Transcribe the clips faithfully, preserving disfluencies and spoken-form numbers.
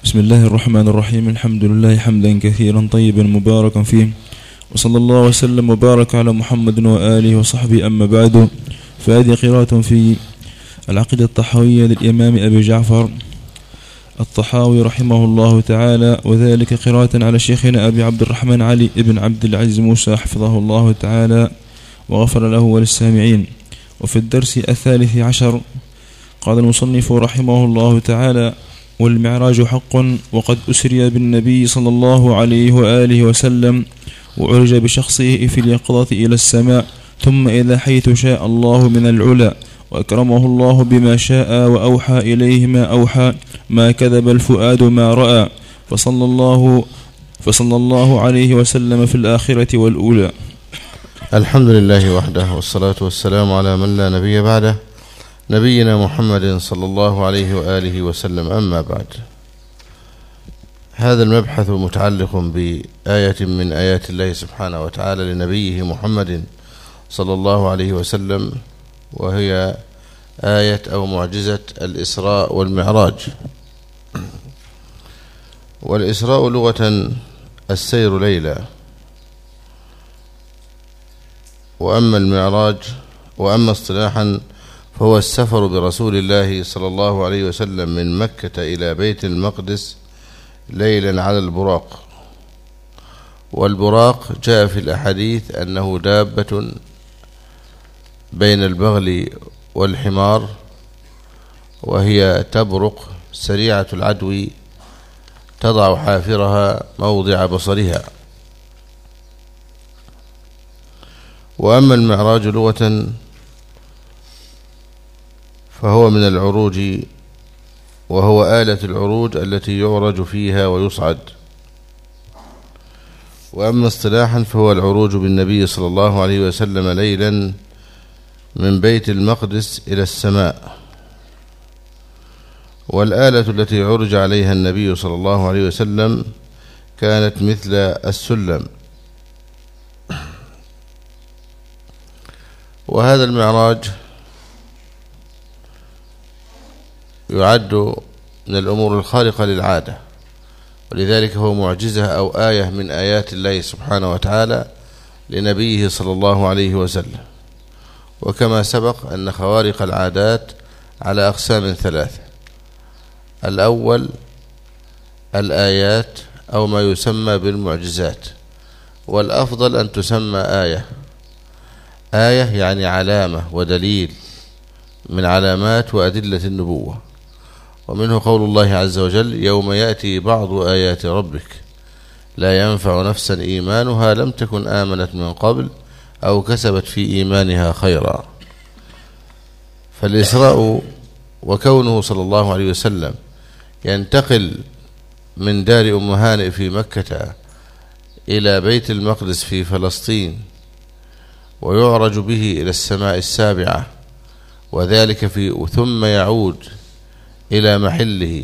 بسم الله الرحمن الرحيم. الحمد لله حمدا كثيرا طيبا مباركا فيه، وصلى الله وسلم وبارك على محمد وآله وصحبه. أما بعد، فهذه قراءة في العقيدة الطحاوية للإمام أبي جعفر الطحاوي رحمه الله تعالى، وذلك قراءة على شيخنا أبي عبد الرحمن علي ابن عبد العزيز موسى حفظه الله تعالى وغفر له وللسامعين. وفي الدرس الثالث عشر قال المصنف رحمه الله تعالى: والمعراج حق، وقد أسري بالنبي صلى الله عليه وآله وسلم وعرج بشخصه في اليقظة إلى السماء، ثم إلى حيث شاء الله من العلا، وأكرمه الله بما شاء وأوحى إليه ما أوحى، ما كذب الفؤاد ما رأى، فصلى الله, فصلى الله عليه وسلم في الآخرة والأولى. الحمد لله وحده، والصلاة والسلام على من لا نبي بعده، نبينا محمد صلى الله عليه وآله وسلم. أما بعد، هذا المبحث متعلق بآية من آيات الله سبحانه وتعالى لنبيه محمد صلى الله عليه وسلم، وهي آية أو معجزة الإسراء والمعراج. والإسراء لغة السير ليلا، وأما المعراج وأما اصطلاحا فهو السفر برسول الله صلى الله عليه وسلم من مكة إلى بيت المقدس ليلا على البراق. والبراق جاء في الأحاديث أنه دابة بين البغل والحمار، وهي تبرق سريعة العدو، تضع حافرها موضع بصرها. وأما المعراج لغة فهو من العروج، وهو آلة العروج التي يعرج فيها ويصعد. وأما اصطلاحا فهو العروج بالنبي صلى الله عليه وسلم ليلا من بيت المقدس إلى السماء. والآلة التي عرج عليها النبي صلى الله عليه وسلم كانت مثل السلم. وهذا المعراج يعد من الأمور الخارقة للعادة، ولذلك هو معجزة أو آية من آيات الله سبحانه وتعالى لنبيه صلى الله عليه وسلم. وكما سبق أن خوارق العادات على أقسام ثلاثة: الأول الآيات أو ما يسمى بالمعجزات، والأفضل أن تسمى آية. آية يعني علامة ودليل من علامات وأدلة النبوة. ومنه قول الله عز وجل: يوم يأتي بعض آيات ربك لا ينفع نفسا إيمانها لم تكن آمنت من قبل أو كسبت في إيمانها خيرا. فالإسراء وكونه صلى الله عليه وسلم ينتقل من دار أم هانئ في مكة إلى بيت المقدس في فلسطين، ويعرج به إلى السماء السابعة، وذلك في ثم يعود إلى محله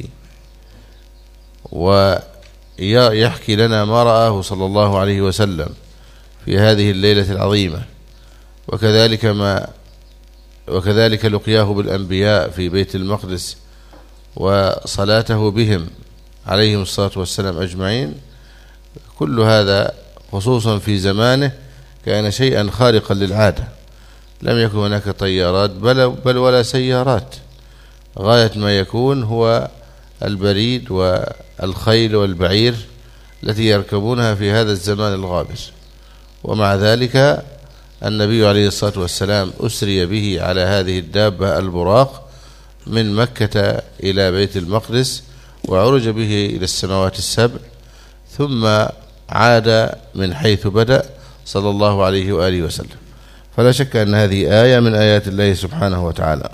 ويحكي لنا ما رآه صلى الله عليه وسلم في هذه الليلة العظيمة. وكذلك ما وكذلك لقياه بالأنبياء في بيت المقدس وصلاته بهم عليهم الصلاة والسلام أجمعين. كل هذا خصوصا في زمانه كان شيئا خارقا للعادة، لم يكن هناك طيارات بل, بل ولا سيارات، غاية ما يكون هو البريد والخيل والبعير التي يركبونها في هذا الزمان الغابر. ومع ذلك النبي عليه الصلاة والسلام أسري به على هذه الدابة البراق من مكة إلى بيت المقدس، وعرج به إلى السماوات السبع، ثم عاد من حيث بدأ صلى الله عليه وآله وسلم. فلا شك أن هذه آية من آيات الله سبحانه وتعالى.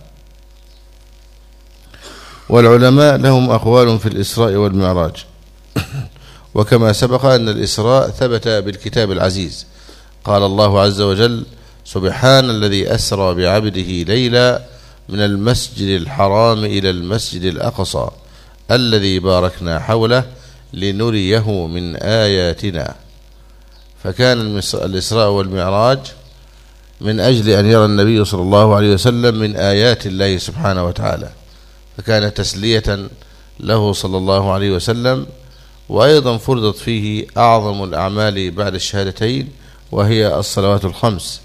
والعلماء لهم أقوال في الإسراء والمعراج. وكما سبق أن الإسراء ثبت بالكتاب العزيز، قال الله عز وجل: سبحان الذي أسرى بعبده ليلا من المسجد الحرام إلى المسجد الأقصى الذي باركنا حوله لنريه من آياتنا. فكان الإسراء والمعراج من أجل أن يرى النبي صلى الله عليه وسلم من آيات الله سبحانه وتعالى، فكان تسلية له صلى الله عليه وسلم. وأيضا فرضت فيه أعظم الأعمال بعد الشهادتين وهي الصلوات الخمس،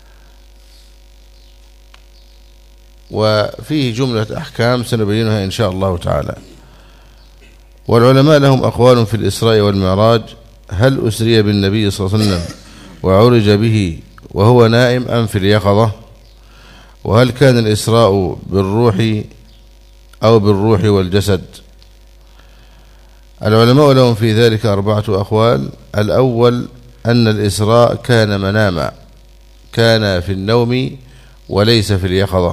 وفيه جملة أحكام سنبينها إن شاء الله تعالى. والعلماء لهم أقوال في الإسراء والمعراج: هل أسري بالنبي صلى الله عليه وسلم وعرج به وهو نائم أم في اليقظة؟ وهل كان الإسراء بالروح أو بالروح والجسد؟ العلماء لهم في ذلك أربعة أقوال. الأول أن الإسراء كان مناما، كان في النوم وليس في اليقظة.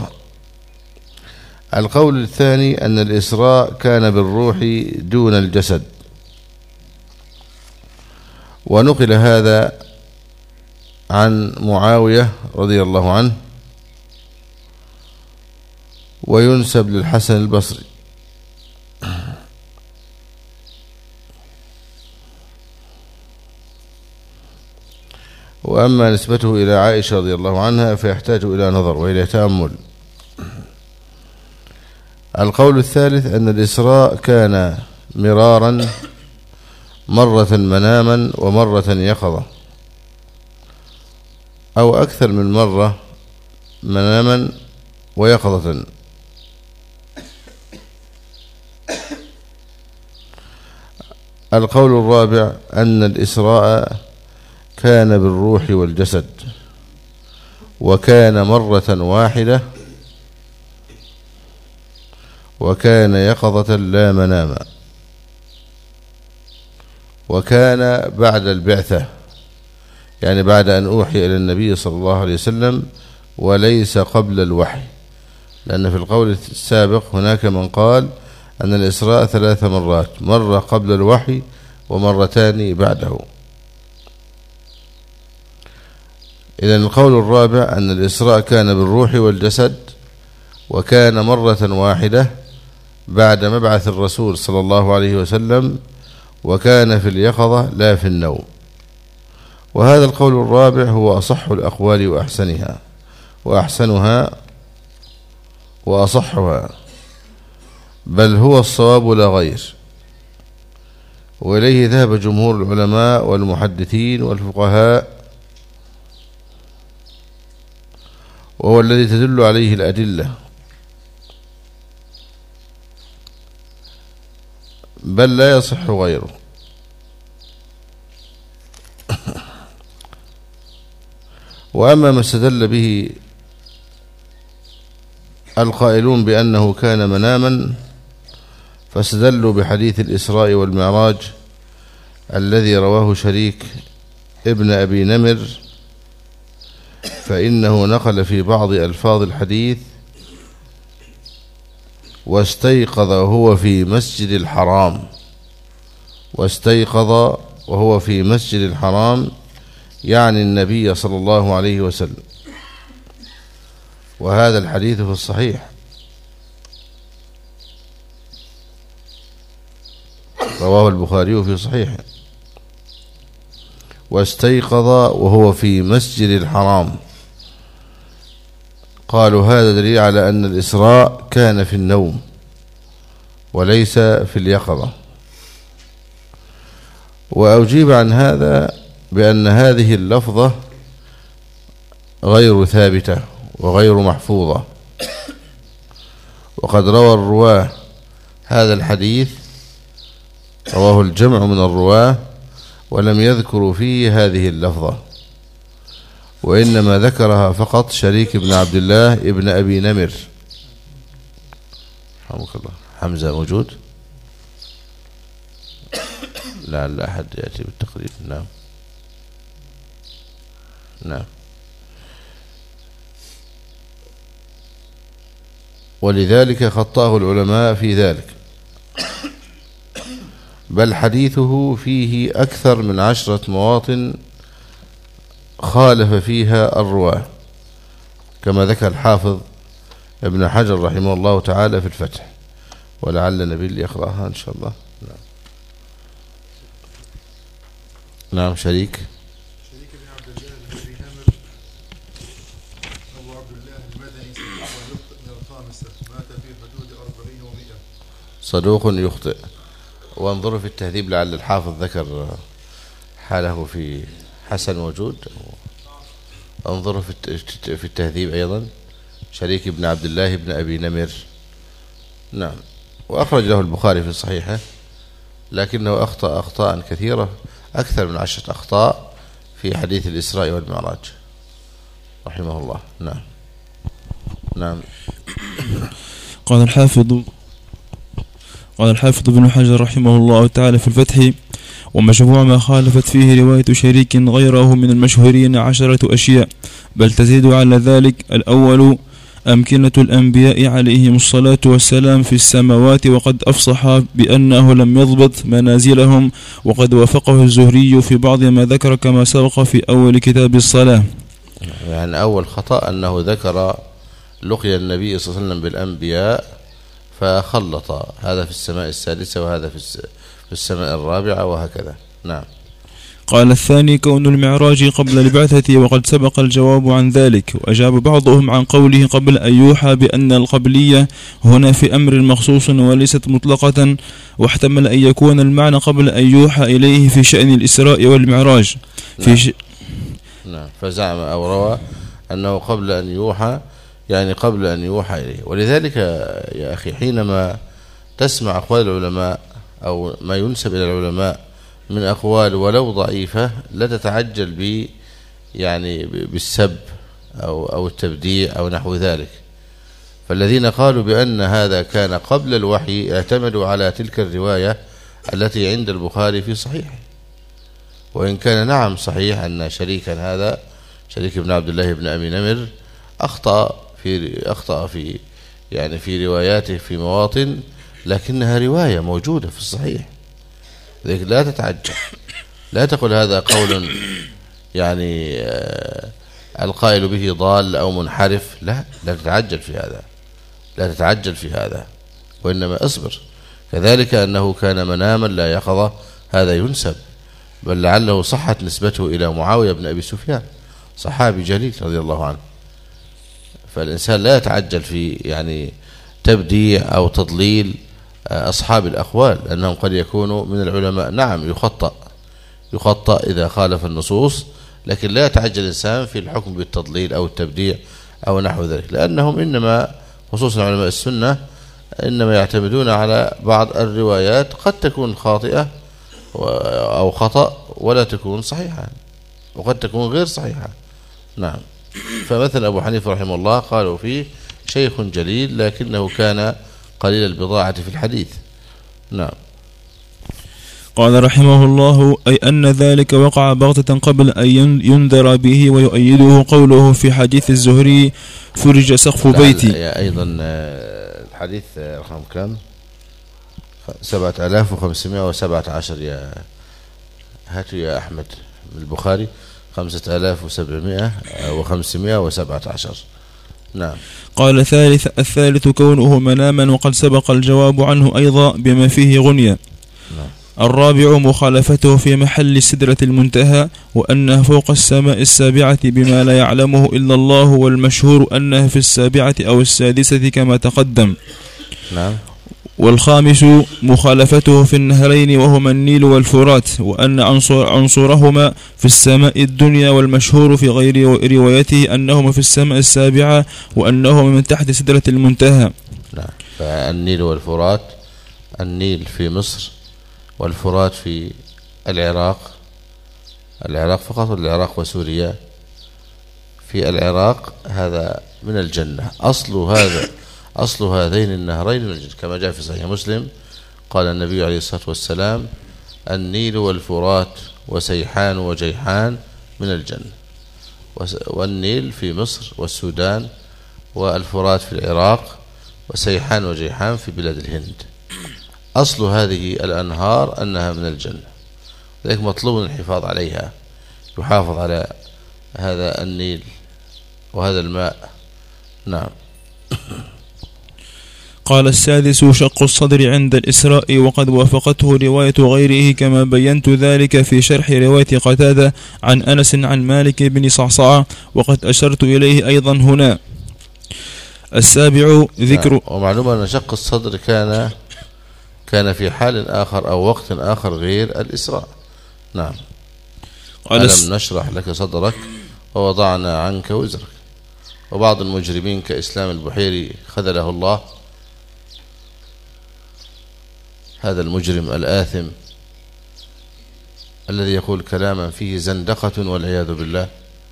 القول الثاني أن الإسراء كان بالروح دون الجسد، ونقل هذا عن معاوية رضي الله عنه، وينسب للحسن البصري. وأما نسبته إلى عائشة رضي الله عنها فيحتاج إلى نظر وإلى تأمل. القول الثالث أن الإسراء كان مرارا، مرة مناما ومرة يقظة، أو أكثر من مرة مناما ويقظة. القول الرابع أن الإسراء كان بالروح والجسد، وكان مرة واحدة، وكان يقظة لا مناما، وكان بعد البعثة، يعني بعد أن أوحي إلى النبي صلى الله عليه وسلم وليس قبل الوحي، لأن في القول السابق هناك من قال أن الإسراء ثلاث مرات، مرة قبل الوحي ومرتان بعده. إذن القول الرابع أن الإسراء كان بالروح والجسد، وكان مرة واحدة بعد مبعث الرسول صلى الله عليه وسلم، وكان في اليقظة لا في النوم. وهذا القول الرابع هو أصح الأقوال وأحسنها وأحسنها وأصحها، بل هو الصواب لا غير. وإليه ذهب جمهور العلماء والمحدثين والفقهاء، وهو الذي تدل عليه الأدلة، بل لا يصح غيره. وأما ما استدل به القائلون بأنه كان مناما فاستدلوا بحديث الإسراء والمعراج الذي رواه شريك ابن أبي نمر، فإنه نقل في بعض ألفاظ الحديث: واستيقظ وهو في مسجد الحرام، واستيقظ وهو في مسجد الحرام يعني النبي صلى الله عليه وسلم. وهذا الحديث في الصحيح، رواه البخاري في صحيحه: واستيقظ وهو في مسجد الحرام. قالوا هذا دليل على أن الإسراء كان في النوم وليس في اليقظة. وأجيب عن هذا بأن هذه اللفظة غير ثابتة وغير محفوظة، وقد روى الرواه هذا الحديث، رواه الجمع من الرواه، ولم يذكروا فيه هذه اللفظة، وإنما ذكرها فقط شريك بن عبد الله ابن أبي نمر. رحمك الله. حمزة موجود؟ لعل أحد يأتي بالتقريب. نعم نعم. ولذلك خطاه العلماء في ذلك، بل حديثه فيه أكثر من عشرة مواطن خالف فيها الرواة، كما ذكر الحافظ ابن حجر رحمه الله تعالى في الفتح، ولعل نبيل يقرأها إن شاء الله. نعم, نعم. شريك شريك بن عبد الله بن أبي نمر أبو عبد الله المدني، ويخطئ من الخامسة، مات في حدود أربعين ومئة. صدوق يخطئ. وانظروا في التهذيب لعل الحافظ ذكر حاله في حسن موجود. انظروا في التهذيب أيضا شريك بن عبد الله بن أبي نمر. نعم. وأخرج له البخاري في صحيحه، لكنه أخطأ أخطاء كثيرة، أكثر من عشرة أخطاء في حديث الإسراء والمعراج رحمه الله. نعم. نعم. قال الحافظ قال الحافظ ابن حجر رحمه الله تعالى في الفتح: ومجموع ما خالفت فيه رواية شريك غيره من المشهورين عشرة أشياء، بل تزيد على ذلك: الأول أمكنة الأنبياء عليهم الصلاة والسلام في السماوات، وقد أفصح بأنه لم يضبط منازلهم، وقد وافقه الزهري في بعض ما ذكر كما سبق في أول كتاب الصلاة. يعني أول خطأ أنه ذكر لقي النبي صلى الله عليه وسلم بالأنبياء فخلط هذا في السماء السادسة وهذا في السماء الرابعة وهكذا. نعم. قال الثاني كون المعراج قبل البعثة، وقد سبق الجواب عن ذلك. وأجاب بعضهم عن قوله قبل أن يوحى بأن القبلية هنا في أمر مخصوص وليست مطلقة، واحتمل أن يكون المعنى قبل أن يوحى إليه في شأن الإسراء والمعراج. في نعم. ش... نعم. فزعم أو روى أنه قبل أن يوحى، يعني قبل أن يوحى إليه. ولذلك يا أخي حينما تسمع أقوال العلماء أو ما ينسب إلى العلماء من أقوال ولو ضعيفة، لا تتعجل ب يعني بالسب أو أو التبديع أو نحو ذلك. فالذين قالوا بأن هذا كان قبل الوحي اعتمدوا على تلك الرواية التي عند البخاري في صحيح، وإن كان نعم صحيح أن شريكا هذا شريك بن عبد الله بن أبي نمر أخطأ في أخطأ في يعني في رواياته في مواطن، لكنها رواية موجودة في الصحيح. لذلك لا تتعجل، لا تقل هذا قول يعني القائل به ضال أو منحرف، لا لا تتعجل في هذا، لا تتعجل في هذا، وإنما اصبر. كذلك أنه كان مناما لا يقظة، هذا ينسب، بل لعله صحت نسبته إلى معاوية بن أبي سفيان صحابي جليل رضي الله عنه. فالإنسان لا يتعجل في يعني تبديع أو تضليل أصحاب الأقوال، لأنهم قد يكونوا من العلماء. نعم يخطأ يخطأ إذا خالف النصوص، لكن لا يتعجل الإنسان في الحكم بالتضليل أو التبديع أو نحو ذلك، لأنهم إنما خصوصا علماء السنة إنما يعتمدون على بعض الروايات قد تكون خاطئة أو خطأ ولا تكون صحيحة، وقد تكون غير صحيحة. نعم. فمثل أبو حنيفة رحمه الله قالوا فيه شيخ جليل لكنه كان قليل البضاعة في الحديث. نعم. قال رحمه الله: أي أن ذلك وقع بغتة قبل أن ينذر به، ويؤيده قوله في حديث الزهري: فرج سقف بيتي. أيضا الحديث رقم كم؟ سبعة آلاف وخمسمائة وسبعة عشر. يا هاتوا يا أحمد من البخاري خمسة آلاف وسبعمائة وخمسمائة وسبعة عشر. نعم. قال الثالث الثالث كونه مناما، وقد سبق الجواب عنه أيضا بما فيه غنية. نعم. الرابع مخالفته في محل سدرة المنتهى، وأنها فوق السماء السابعة بما لا يعلمه إلا الله، والمشهور أنها في السابعة أو السادسة كما تقدم. نعم. والخامس مخالفته في النهرين وهما النيل والفرات، وأن عنصر عنصرهما في السماء الدنيا، والمشهور في غير روايته أنهما في السماء السابعة، وأنهما من تحت سدرة المنتهى. نعم. فالنيل والفرات، النيل في مصر والفرات في العراق، العراق فقط العراق وسوريا. في العراق هذا من الجنة، أصل هذا أصل هذين النهرين من الجنة، كما جاء في صحيح مسلم قال النبي عليه الصلاة والسلام: النيل والفرات وسيحان وجيحان من الجنة. والنيل في مصر والسودان، والفرات في العراق، وسيحان وجيحان في بلاد الهند. أصل هذه الأنهار أنها من الجنة، لذلك مطلوب الحفاظ عليها، يحافظ على هذا النيل وهذا الماء. نعم. قال السادس شق الصدر عند الإسراء، وقد وافقته رواية غيره كما بينت ذلك في شرح رواية قتادة عن أنس عن مالك بن صعصعة، وقد أشرت إليه أيضا هنا. السابع ذكر. ومعلومة أن شق الصدر كان كان في حال آخر أو وقت آخر غير الإسراء. نعم. ألم نشرح لك صدرك ووضعنا عنك وزرك. وبعض المجرمين كإسلام البحيري خذله الله، هذا المجرم الآثم الذي يقول كلاما فيه زندقة والعياذ بالله،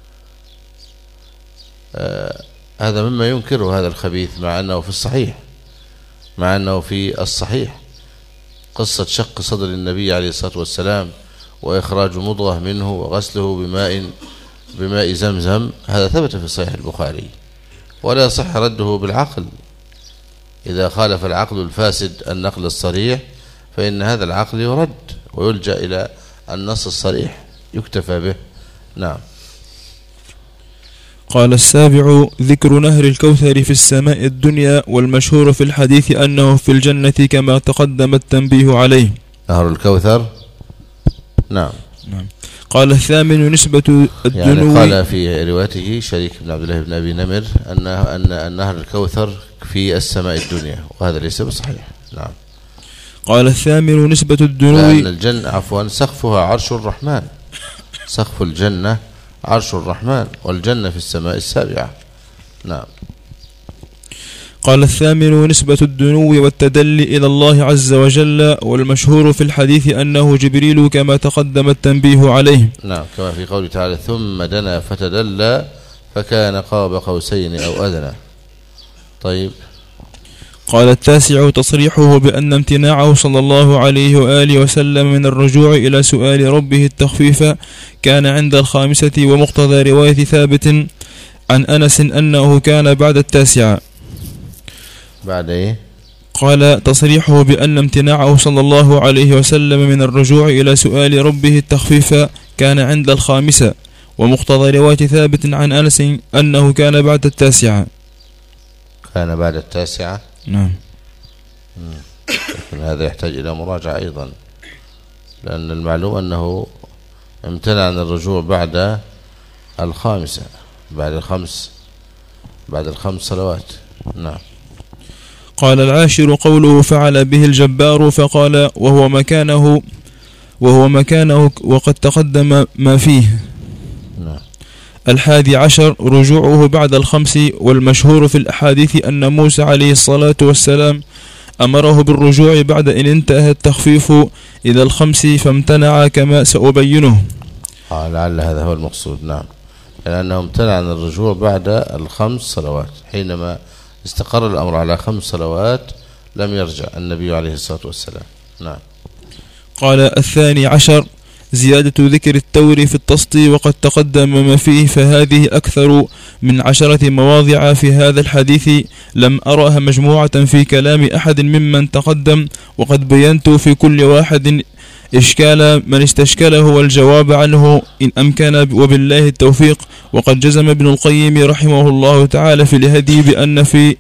آه هذا مما ينكره هذا الخبيث، مع أنه في الصحيح مع أنه في الصحيح قصة شق صدر النبي عليه الصلاة والسلام وإخراج مضغة منه وغسله بماء بماء زمزم، هذا ثبت في صحيح البخاري، ولا صح رده بالعقل. إذا خالف العقل الفاسد النقل الصريح فإن هذا العقل يرد ويلجأ إلى النص الصريح يكتفى به. نعم. قال السابع: ذكر نهر الكوثر في السماء الدنيا، والمشهور في الحديث أنه في الجنة كما تقدم التنبيه عليه. نهر الكوثر. نعم. نعم. قال الثامن: نسبة الدنو. يعني قال في روايته شريك بن عبد الله بن أبي نمر أن أن نهر الكوثر في السماء الدنيا، وهذا ليس بصحيح. نعم. قال الثامن: نسبة الدنو. لأن الجنة عفوا سقفها عرش الرحمن، سقف الجنة عرش الرحمن، والجنة في السماء السابعة. نعم. قال الثامن: نسبة الدنو والتدلي إلى الله عز وجل، والمشهور في الحديث أنه جبريل كما تقدم التنبيه عليه. نعم، كما في قوله تعالى: ثم دنا فتدلى فكان قاب قوسين أو أدنى. طيب. قال التاسع: تصريحه بأن امتناعه صلى الله عليه وآله وسلم من الرجوع إلى سؤال ربه التخفيف كان عند الخامسة، ومقتضى رواية ثابت عن أنس أنه كان بعد التاسعة. بعد إيه؟ قال: تصريحه بأن امتناعه صلى الله عليه وسلم من الرجوع إلى سؤال ربه التخفيف كان عند الخامسة، ومقتضى رواية ثابت عن أنس أنه كان بعد التاسعة. كان بعد التاسعة. نعم. لكن هذا يحتاج إلى مراجعة أيضا، لأن المعلوم أنه امتنع عن الرجوع بعد الخامسة، بعد الخمس بعد الخمس صلوات. نعم. قال العاشر: قوله فعل به الجبار، فقال وهو مكانه وهو مكانه وقد تقدم ما فيه. نعم. الحادي عشر: رجوعه بعد الخمس، والمشهور في الأحاديث أن موسى عليه الصلاة والسلام أمره بالرجوع بعد أن انتهى التخفيف إلى الخمس فامتنع كما سأبينه. آه لعل هذا هو المقصود. نعم، لأنه امتنع عن الرجوع بعد الخمس صلوات، حينما استقر الأمر على خمس صلوات لم يرجع النبي عليه الصلاة والسلام. نعم. قال الثاني عشر: زيادة ذكر التور في التسطي وقد تقدم ما فيه، فهذه أكثر من عشرة مواضع في هذا الحديث لم أرها مجموعة في كلام أحد ممن تقدم، وقد بينت في كل واحد إشكال من استشكله والجواب عنه إن أمكن، وبالله التوفيق. وقد جزم ابن القيم رحمه الله تعالى في الهدي بأن في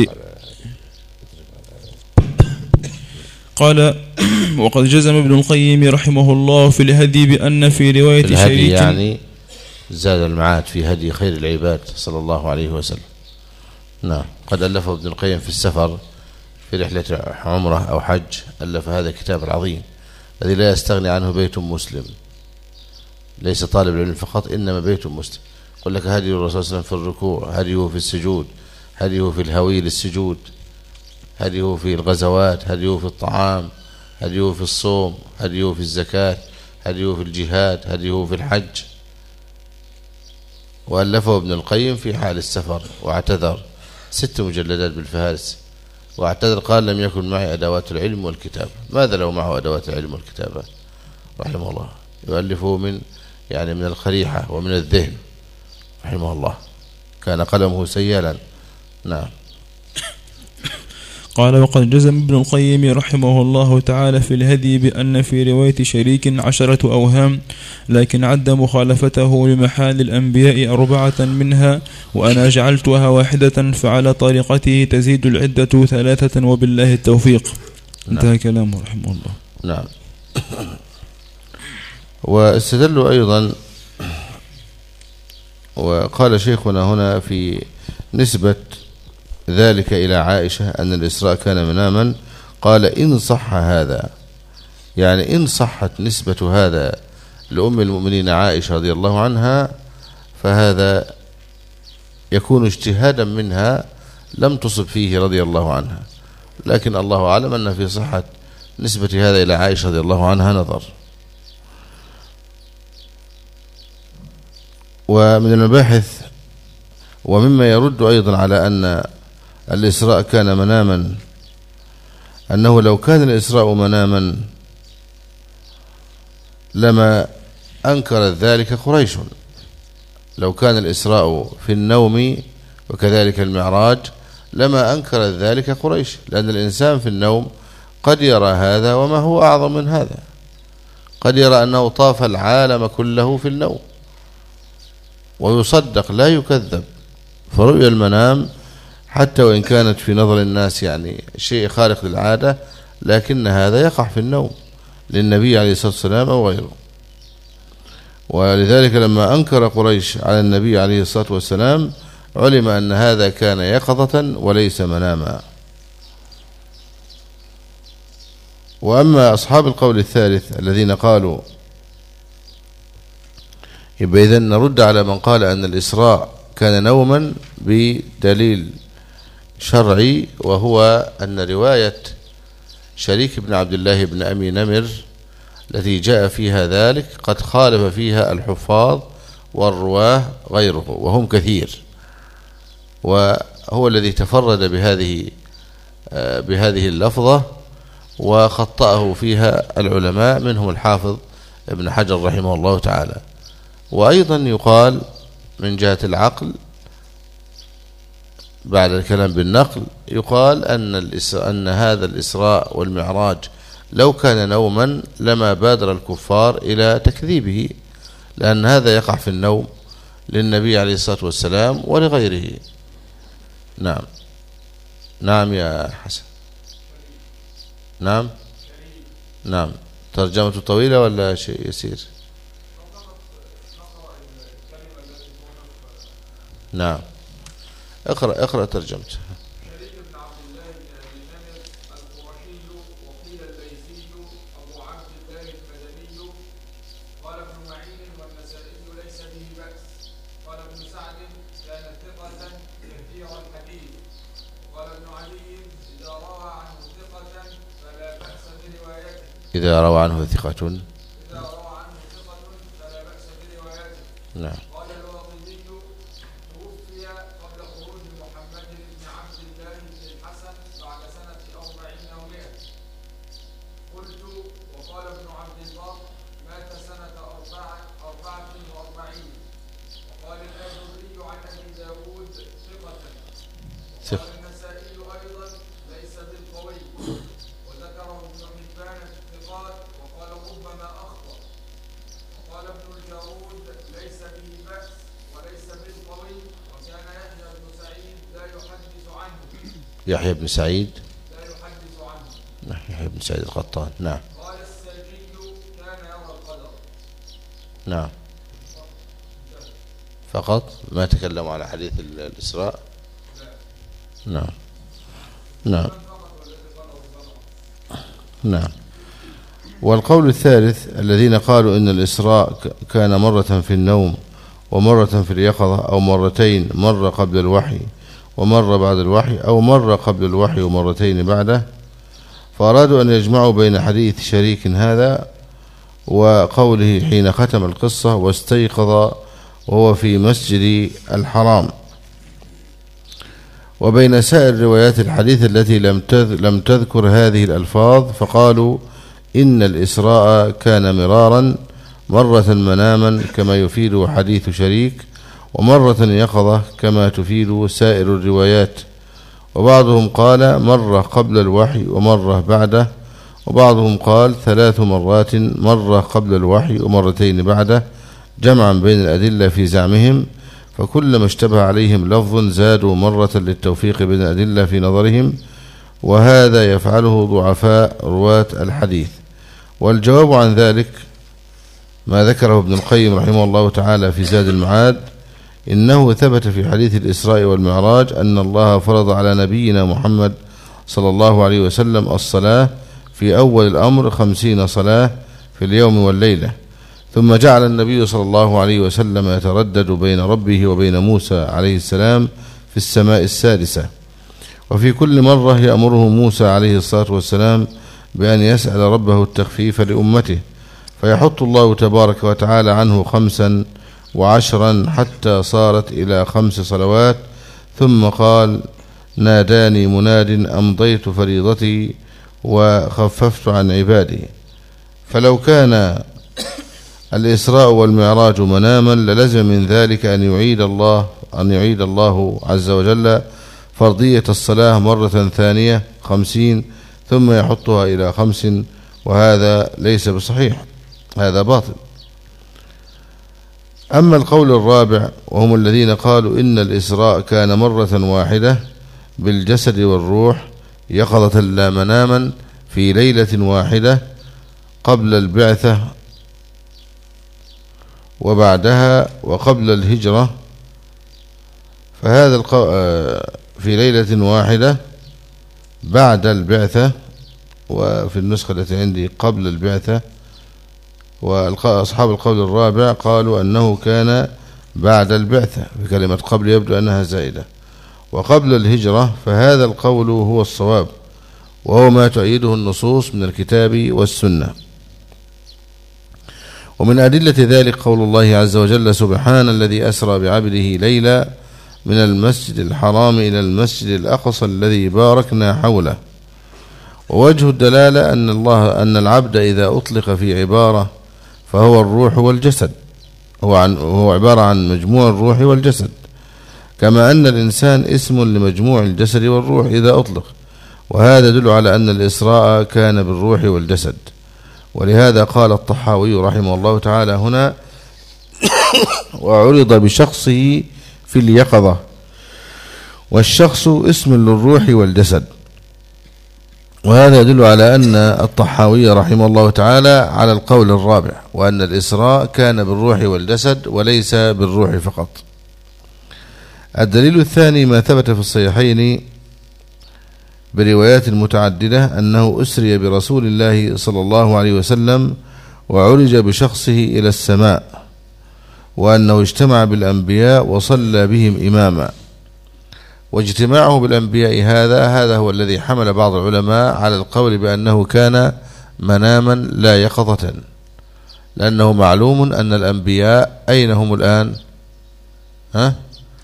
قال وقد جزم ابن القيم رحمه الله في الهدي بأن في رواية الهدي شريك، يعني زاد المعاد في هدي خير العباد صلى الله عليه وسلم. نعم. قد ألفه ابن القيم في السفر في رحلة عمره أو حج، ألف هذا الكتاب العظيم الذي لا يستغني عنه بيت مسلم، ليس طالب العلم فقط إنما بيت مسلم. يقول لك هدي الرسول صلى الله عليه وسلم في الركوع، هديه في السجود، هديه في الهوي للسجود، هديه في الغزوات، هديه في الطعام، هديه في الصوم، هديه في الزكاة، هديه في الجهاد، هديه في الحج. وألفه ابن القيم في حال السفر واعتذر، ست مجلدات بالفهارس، واعتذر قال لم يكن معي أدوات العلم والكتابة. ماذا لو معه أدوات العلم والكتابة؟ رحمه الله. يؤلفه من يعني من الخريحة ومن الذهن رحمه الله، كان قلمه سيالا. نعم. قال وقد جزم ابن القيم رحمه الله تعالى في الهدي بأن في رواية شريك عشرة أوهام، لكن عد مخالفته لمحال الأنبياء أربعة منها، وأنا جعلتها واحدة، فعلى طريقته تزيد العدة ثلاثة، وبالله التوفيق. نعم. انتهى كلامه رحمه الله. نعم. واستدلوا أيضا، وقال شيخنا هنا في نسبة ذلك إلى عائشة أن الإسراء كان مناما، قال إن صح هذا، يعني إن صحت نسبة هذا لأم المؤمنين عائشة رضي الله عنها فهذا يكون اجتهادا منها لم تصب فيه رضي الله عنها، لكن الله أعلم أن في صحة نسبة هذا إلى عائشة رضي الله عنها نظر. ومن المباحث ومما يرد أيضا على أن الإسراء كان مناما، أنه لو كان الإسراء مناما لما أنكرت ذلك قريش. لو كان الإسراء في النوم وكذلك المعراج لما أنكرت ذلك قريش، لأن الإنسان في النوم قد يرى هذا وما هو أعظم من هذا، قد يرى أنه طاف العالم كله في النوم ويصدق لا يكذب. فرؤيا المنام حتى وإن كانت في نظر الناس يعني شيء خارق للعادة، لكن هذا يقع في النوم للنبي عليه الصلاة والسلام أو غيره. ولذلك لما أنكر قريش على النبي عليه الصلاة والسلام علم أن هذا كان يقظة وليس مناما. وأما أصحاب القول الثالث الذين قالوا، يبقى إذن نرد على من قال أن الإسراء كان نوما بدليل شرعي، وهو أن رواية شريك بن عبد الله بن أبي نمر التي جاء فيها ذلك قد خالف فيها الحفاظ والرواه غيره وهم كثير، وهو الذي تفرد بهذه بهذه اللفظة وخطأه فيها العلماء منهم الحافظ ابن حجر رحمه الله تعالى. وأيضا يقال من جهة العقل بعد الكلام بالنقل، يقال أن, أن هذا الإسراء والمعراج لو كان نوما لما بادر الكفار إلى تكذيبه، لأن هذا يقع في النوم للنبي عليه الصلاة والسلام ولغيره. نعم نعم يا حسن. نعم نعم. ترجمة طويلة ولا شيء يسير؟ نعم اقرأ اقرأ ترجمته. شريك بن عبد الله بن أبي نمر القرشي وقيل الليثي أبو عبد الله المدني. قال ابن معين والنسائي ليس به بأس. قال ابن سعد كان ثقة كثير الحديث. قال ابن علي إذا روى عنه ثقة فلا بأس بروايته. إذا روى عنه ثقة إذا روى عنه ثقة فلا بأس بروايته. نعم. يحيى بن سعيد لا يحدث عنه. نعم يحيى بن سعيد القطان. نعم. قال السلجي كان يرى القدر. نعم فقط ما تكلموا على حديث الإسراء. نعم نعم نعم. والقول الثالث الذين قالوا إن الإسراء كان مرة في النوم ومرة في اليقظة، أو مرتين، مرة قبل الوحي ومرة بعد الوحي، أو مرة قبل الوحي ومرتين بعده، فأرادوا أن يجمعوا بين حديث شريك هذا وقوله حين ختم القصة واستيقظ وهو في مسجد الحرام، وبين سائر روايات الحديث التي لم تذكر هذه الألفاظ، فقالوا إن الإسراء كان مرارا، مرة مناما كما يفيد حديث شريك، ومرة يقظة كما تفيد سائر الروايات. وبعضهم قال مرة قبل الوحي ومرة بعده، وبعضهم قال ثلاث مرات، مرة قبل الوحي ومرتين بعده، جمعا بين الأدلة في زعمهم، فكلما اشتبه عليهم لفظ زادوا مرة للتوفيق بين الأدلة في نظرهم، وهذا يفعله ضعفاء رواة الحديث. والجواب عن ذلك ما ذكره ابن القيم رحمه الله تعالى في زاد المعاد، إنه ثبت في حديث الإسراء والمعراج أن الله فرض على نبينا محمد صلى الله عليه وسلم الصلاة في أول الأمر خمسين صلاة في اليوم والليلة، ثم جعل النبي صلى الله عليه وسلم يتردد بين ربه وبين موسى عليه السلام في السماء السادسة، وفي كل مرة يأمره موسى عليه الصلاة والسلام بأن يسأل ربه التخفيف لأمته، فيحط الله تبارك وتعالى عنه خمسا وعشرا حتى صارت إلى خمس صلوات، ثم قال: ناداني مناد أمضيت فريضتي وخففت عن عبادي. فلو كان الإسراء والمعراج مناما للزم من ذلك أن يعيد الله أن يعيد الله عز وجل فرضية الصلاة مرة ثانية خمسين ثم يحطها إلى خمس، وهذا ليس بصحيح، هذا باطل. أما القول الرابع وهم الذين قالوا إن الإسراء كان مرة واحدة بالجسد والروح يقظة لا مناما في ليلة واحدة قبل البعثة وبعدها وقبل الهجرة، فهذا القول في ليلة واحدة بعد البعثة، وفي النسخة التي عندي قبل البعثة، وأصحاب القول الرابع قالوا أنه كان بعد البعثة، بكلمة قبل يبدو أنها زائدة، وقبل الهجرة، فهذا القول هو الصواب، وهو ما تؤيده النصوص من الكتاب والسنة. ومن أدلة ذلك قول الله عز وجل: سبحان الذي أسرى بعبده ليلا من المسجد الحرام إلى المسجد الأقصى الذي باركنا حوله. ووجه الدلالة أن الله أن العبد إذا أطلق في عبارة فهو الروح والجسد، هو, عن هو عبارة عن مجموع الروح والجسد، كما أن الإنسان اسم لمجموع الجسد والروح إذا أطلق، وهذا يدل على أن الإسراء كان بالروح والجسد. ولهذا قال الطحاوي رحمه الله تعالى هنا: وعرض بشخصه في اليقظة، والشخص اسم للروح والجسد. وهذا يدل على أن الطحاوي رحمه الله تعالى على القول الرابع، وأن الإسراء كان بالروح والجسد وليس بالروح فقط. الدليل الثاني ما ثبت في الصحيحين بروايات متعددة أنه أسري برسول الله صلى الله عليه وسلم وعرج بشخصه إلى السماء، وأنه اجتمع بالأنبياء وصلى بهم إماما. واجتماعه بالأنبياء هذا هذا هو الذي حمل بعض العلماء على القول بأنه كان مناما لا يقظة، لأنه معلوم أن الأنبياء أين هم الآن؟ ها؟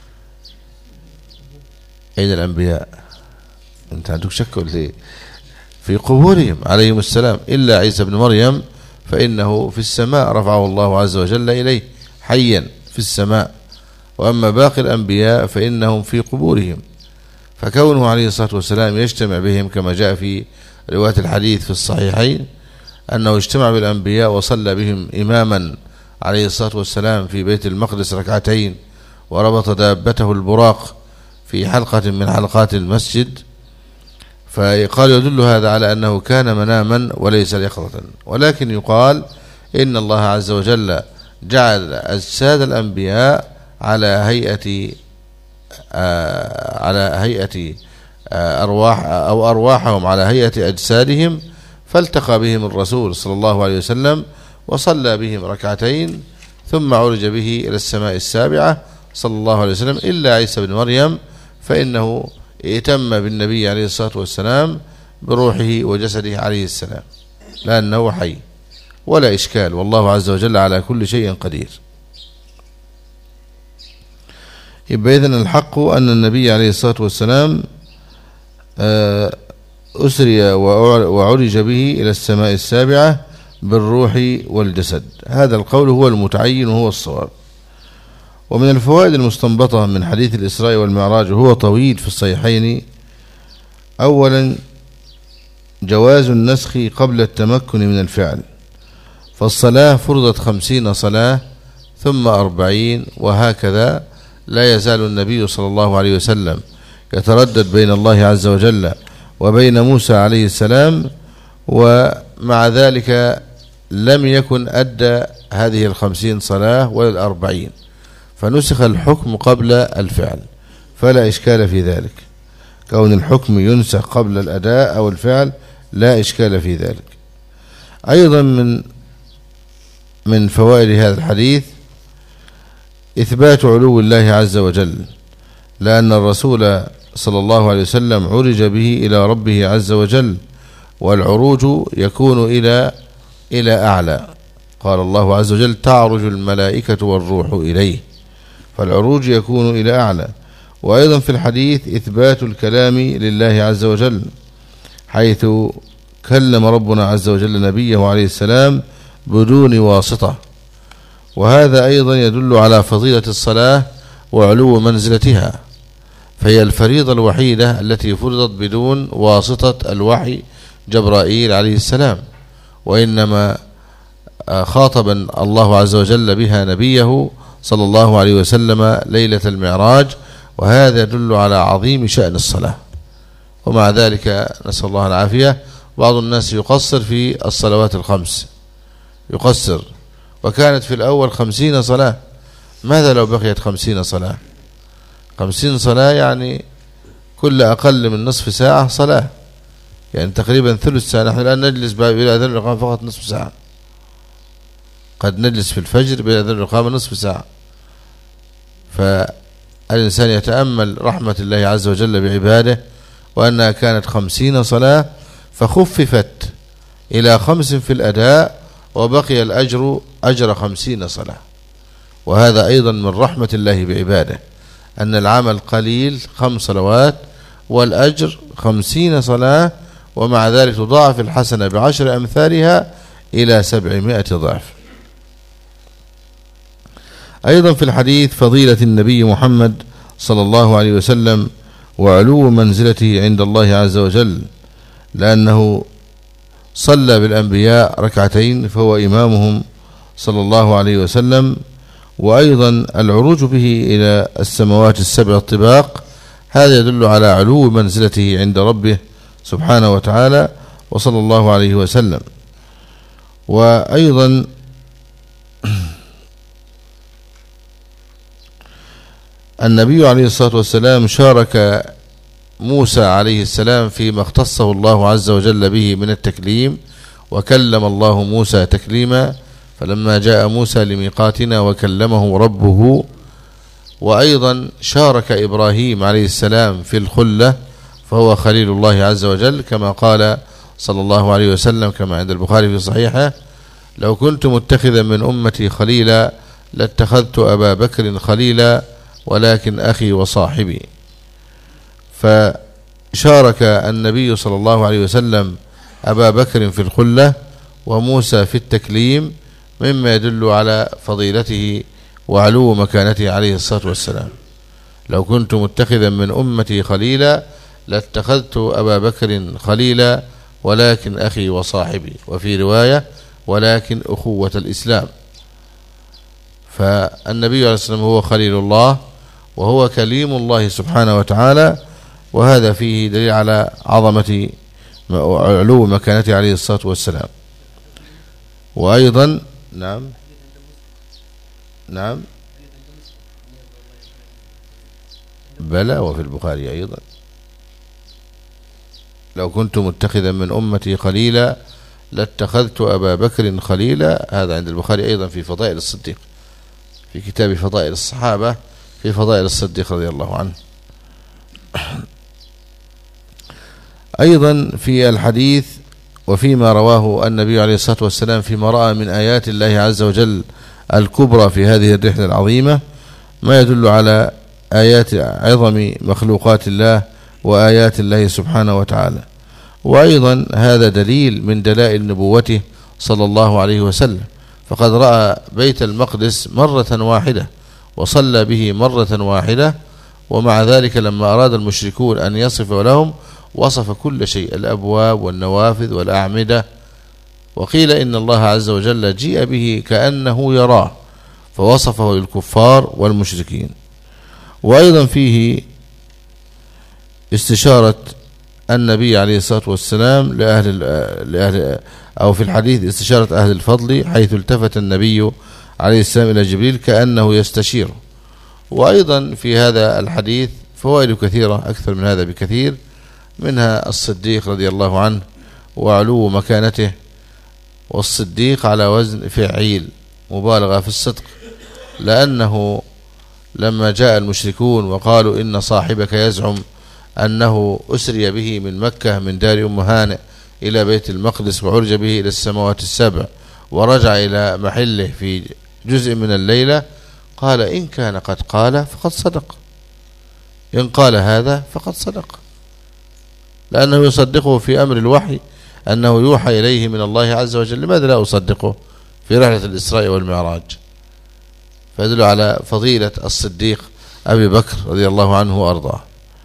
أين الأنبياء؟ أنت عندك شك ولا إيه؟ في قبورهم عليهم السلام، إلا عيسى بن مريم فإنه في السماء رفعه الله عز وجل إليه حيا في السماء، وأما باقي الأنبياء فإنهم في قبورهم. فكونه عليه الصلاة والسلام يجتمع بهم كما جاء في رواية الحديث في الصحيحين أنه اجتمع بالأنبياء وصلى بهم إماما عليه الصلاة والسلام في بيت المقدس ركعتين، وربط دابته البراق في حلقة من حلقات المسجد، فقال يدل هذا على أنه كان مناما وليس يقظة. ولكن يقال إن الله عز وجل جعل أجساد الأنبياء على هيئة آه على هيئة آه أرواح أو أرواحهم على هيئة أجسادهم، فالتقى بهم الرسول صلى الله عليه وسلم وصلى بهم ركعتين، ثم عرج به إلى السماء السابعة صلى الله عليه وسلم، إلا عيسى بن مريم فإنه ائتم بالنبي عليه الصلاة والسلام بروحه وجسده عليه السلام، لأنه حي ولا إشكال، والله عز وجل على كل شيء قدير. يبقى إذن الحق أن النبي عليه الصلاة والسلام أسري وعرج به إلى السماء السابعة بالروح والجسد، هذا القول هو المتعين وهو الصواب. ومن الفوائد المستنبطة من حديث الإسراء والمعراج وهو طويل في الصحيحين: أولا جواز النسخ قبل التمكن من الفعل، فالصلاة فرضت خمسين صلاة ثم أربعين، وهكذا لا يزال النبي صلى الله عليه وسلم يتردد بين الله عز وجل وبين موسى عليه السلام، ومع ذلك لم يكن أدى هذه الخمسين صلاة ولا الأربعين، فنسخ الحكم قبل الفعل، فلا إشكال في ذلك. كون الحكم ينسخ قبل الأداء أو الفعل لا إشكال في ذلك. أيضا من من فوائد هذا الحديث إثبات علو الله عز وجل، لأن الرسول صلى الله عليه وسلم عرج به إلى ربه عز وجل، والعروج يكون إلى إلى أعلى. قال الله عز وجل تعرج الملائكة والروح إليه، فالعروج يكون إلى أعلى. وأيضا في الحديث إثبات الكلام لله عز وجل، حيث كلم ربنا عز وجل نبيه عليه السلام بدون واسطة، وهذا أيضا يدل على فضيلة الصلاة وعلو منزلتها، فهي الفريضة الوحيدة التي فرضت بدون واسطة الوحي جبرائيل عليه السلام، وإنما خاطب الله عز وجل بها نبيه صلى الله عليه وسلم ليلة المعراج، وهذا يدل على عظيم شأن الصلاة. ومع ذلك نسأل الله العافية بعض الناس يقصر في الصلوات الخمس، يقصر، وكانت في الأول خمسين صلاة. ماذا لو بقيت خمسين صلاة؟ خمسين صلاة يعني كل أقل من نصف ساعة صلاة، يعني تقريبا ثلث ساعة. نحن الآن نجلس بلا أذان الإقامة فقط نصف ساعة، قد نجلس في الفجر بلا أذان الإقامة نصف ساعة. فالإنسان يتأمل رحمة الله عز وجل بعباده، وأنها كانت خمسين صلاة فخففت إلى خمس في الأداء، وبقي الأجر أجر خمسين صلاة. وهذا أيضا من رحمة الله بعباده، أن العمل قليل خمس صلوات والأجر خمسين صلاة، ومع ذلك تضاعف الحسنة بعشر أمثالها إلى سبعمائة ضعف. أيضا في الحديث فضيلة النبي محمد صلى الله عليه وسلم وعلو منزلته عند الله عز وجل، لأنه صلى بالأنبياء ركعتين فهو إمامهم صلى الله عليه وسلم. وأيضا العروج به إلى السماوات السبع الطباق، هذا يدل على علو منزلته عند ربه سبحانه وتعالى وصلى الله عليه وسلم. وأيضا النبي عليه الصلاة والسلام شارك موسى عليه السلام فيما اختصه الله عز وجل به من التكليم، وكلم الله موسى تكليما، فلما جاء موسى لميقاتنا وكلمه ربه. وأيضا شارك إبراهيم عليه السلام في الخلة، فهو خليل الله عز وجل، كما قال صلى الله عليه وسلم كما عند البخاري في صحيحه: لو كنت متخذا من أمتي خليلا لاتخذت أبا بكر خليلا ولكن أخي وصاحبي. فشارك النبي صلى الله عليه وسلم أبا بكر في الخلة وموسى في التكليم، مما يدل على فضيلته وعلو مكانته عليه الصلاة والسلام. لو كنت متخذا من أمتي خليلا لاتخذت أبا بكر خليلا ولكن أخي وصاحبي، وفي رواية ولكن أخوة الإسلام. فالنبي عليه الصلاة والسلام هو خليل الله وهو كليم الله سبحانه وتعالى، وهذا فيه دليل على عظمة علو مكانته عليه الصلاة والسلام. وأيضا نعم نعم بلى وفي البخاري أيضا: لو كنت متخذا من أمتي خليلا لاتخذت أبا بكر خليلا. هذا عند البخاري أيضا في فضائل الصديق، في كتاب فضائل الصحابة، في فضائل الصديق رضي الله عنه. أيضا في الحديث وفيما رواه النبي عليه الصلاة والسلام فيما رأى من آيات الله عز وجل الكبرى في هذه الرحلة العظيمة، ما يدل على آيات عظم مخلوقات الله وآيات الله سبحانه وتعالى. وأيضا هذا دليل من دلائل نبوته صلى الله عليه وسلم، فقد رأى بيت المقدس مرة واحدة وصلى به مرة واحدة، ومع ذلك لما أراد المشركون أن يصف لهم وصف كل شيء: الأبواب والنوافذ والأعمدة. وقيل إن الله عز وجل جيء به كأنه يراه، فوصفه للكفار والمشركين. وأيضا فيه استشارة النبي عليه الصلاة والسلام لأهل, لأهل أو في الحديث استشارة أهل الفضل، حيث التفت النبي عليه السلام إلى جبريل كأنه يستشير. وأيضا في هذا الحديث فوائد كثيرة أكثر من هذا بكثير، منها الصديق رضي الله عنه وعلو مكانته، والصديق على وزن فعيل مبالغة في الصدق، لأنه لما جاء المشركون وقالوا إن صاحبك يزعم أنه أسري به من مكة من دار أم هانئ إلى بيت المقدس وعرج به إلى السماوات السبع ورجع إلى محله في جزء من الليلة، قال إن كان قد قال فقد صدق، إن قال هذا فقد صدق، لأنه يصدقه في أمر الوحي أنه يوحى إليه من الله عز وجل. لماذا لا أصدقه في رحلة الإسراء والمعراج؟ فيدل على فضيلة الصديق أبي بكر رضي الله عنه وأرضاه.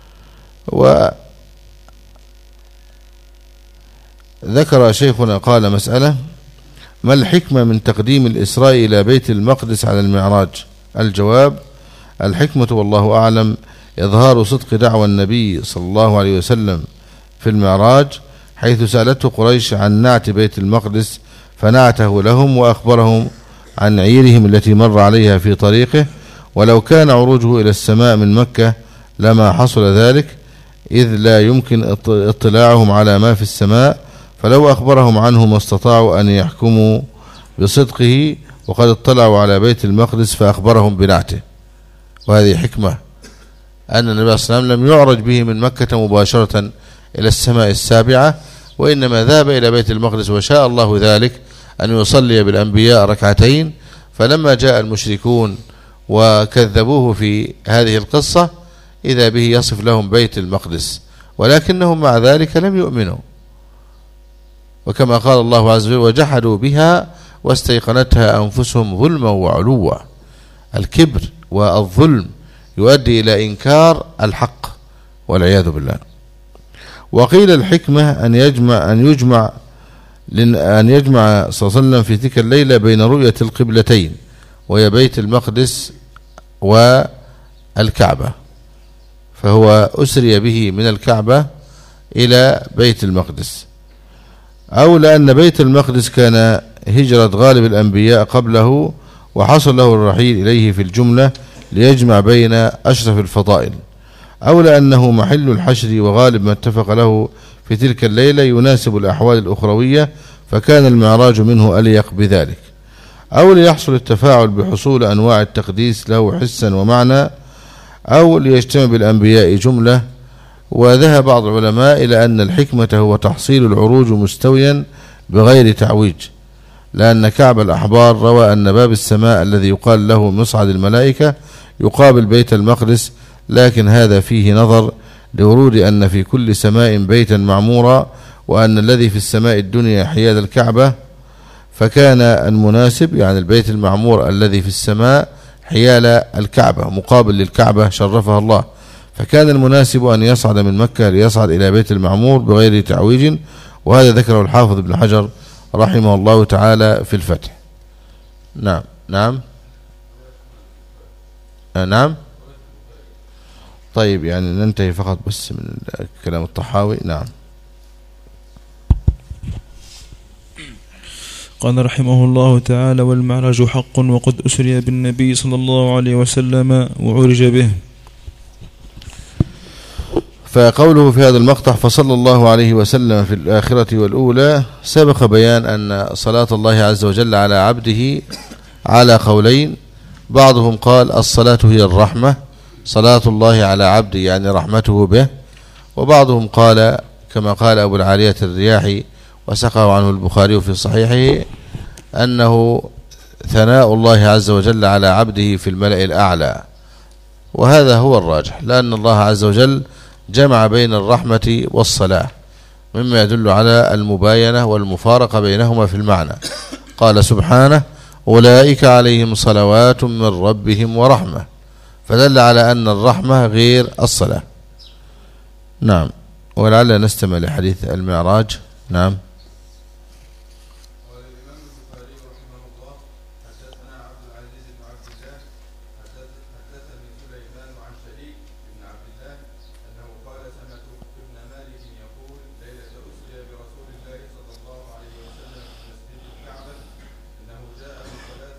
وذكر شيخنا قال مسألة: ما الحكمة من تقديم الإسراء إلى بيت المقدس على المعراج؟ الجواب: الحكمة والله أعلم إظهار صدق دعوى النبي صلى الله عليه وسلم في المعراج، حيث سألته قريش عن نعت بيت المقدس فنعته لهم وأخبرهم عن عيرهم التي مر عليها في طريقه، ولو كان عروجه إلى السماء من مكة لما حصل ذلك، إذ لا يمكن اطلاعهم على ما في السماء، فلو أخبرهم عنه ما استطاعوا أن يحكموا بصدقه، وقد اطلعوا على بيت المقدس فأخبرهم بنعته. وهذه حكمة أن النبي صلى الله عليه وسلم لم يعرج به من مكة مباشرة إلى السماء السابعة، وإنما ذهب إلى بيت المقدس وشاء الله ذلك أن يصلي بالأنبياء ركعتين. فلما جاء المشركون وكذبوه في هذه القصة إذا به يصف لهم بيت المقدس، ولكنهم مع ذلك لم يؤمنوا، وكما قال الله عز وجل: وجحدوا بها واستيقنتها أنفسهم ظلما وعلوا. الكبر والظلم يؤدي إلى إنكار الحق والعياذ بالله. وقيل الحكمة أن يجمع أن يجمع أن يجمع صلى الله عليه وسلم في تلك الليلة بين رؤية القبلتين، وهي بيت المقدس والكعبة، فهو أسري به من الكعبة إلى بيت المقدس، أو لأن بيت المقدس كان هجرة غالب الأنبياء قبله، وحصل له الرحيل إليه في الجملة ليجمع بين أشرف الفضائل، أو لأنه محل الحشر وغالب ما اتفق له في تلك الليلة يناسب الأحوال الأخروية، فكان المعراج منه أليق بذلك، أو ليحصل التفاعل بحصول أنواع التقديس له حسا ومعنى، أو ليجتمع بالأنبياء جملة. وذهب بعض العلماء إلى أن الحكمة هو تحصيل العروج مستويا بغير تعويج، لأن كعب الأحبار روى أن باب السماء الذي يقال له مصعد الملائكة يقابل بيت المقدس، لكن هذا فيه نظر لورود أن في كل سماء بيتا معمورا، وأن الذي في السماء الدنيا حياد الكعبة، فكان المناسب يعني البيت المعمور الذي في السماء حيال الكعبة مقابل للكعبة شرفها الله، فكان المناسب أن يصعد من مكة ليصعد إلى بيت المعمور بغير تعويج. وهذا ذكره الحافظ ابن حجر رحمه الله تعالى في الفتح. نعم نعم آه نعم طيب، يعني ننتهي فقط بس من كلام الطحاوي. نعم. قال رحمه الله تعالى: والمعراج حق، وقد أسري بالنبي صلى الله عليه وسلم وعرج به. فقوله في هذا المقطع: فصلى الله عليه وسلم في الآخرة والأولى، سبق بيان أن صلاة الله عز وجل على عبده على قولين، بعضهم قال الصلاة هي الرحمة، صلاة الله على عبده يعني رحمته به، وبعضهم قال كما قال أبو العالية الرياحي وسقه عنه البخاري في صحيحه أنه ثناء الله عز وجل على عبده في الملأ الأعلى، وهذا هو الراجح، لأن الله عز وجل جمع بين الرحمة والصلاة مما يدل على المباينة والمفارقة بينهما في المعنى. قال سبحانه: أولئك عليهم صلوات من ربهم ورحمة، فدل على أن الرحمة غير الصلاة. نعم. ولعل نستمع لحديث المعراج. نعم.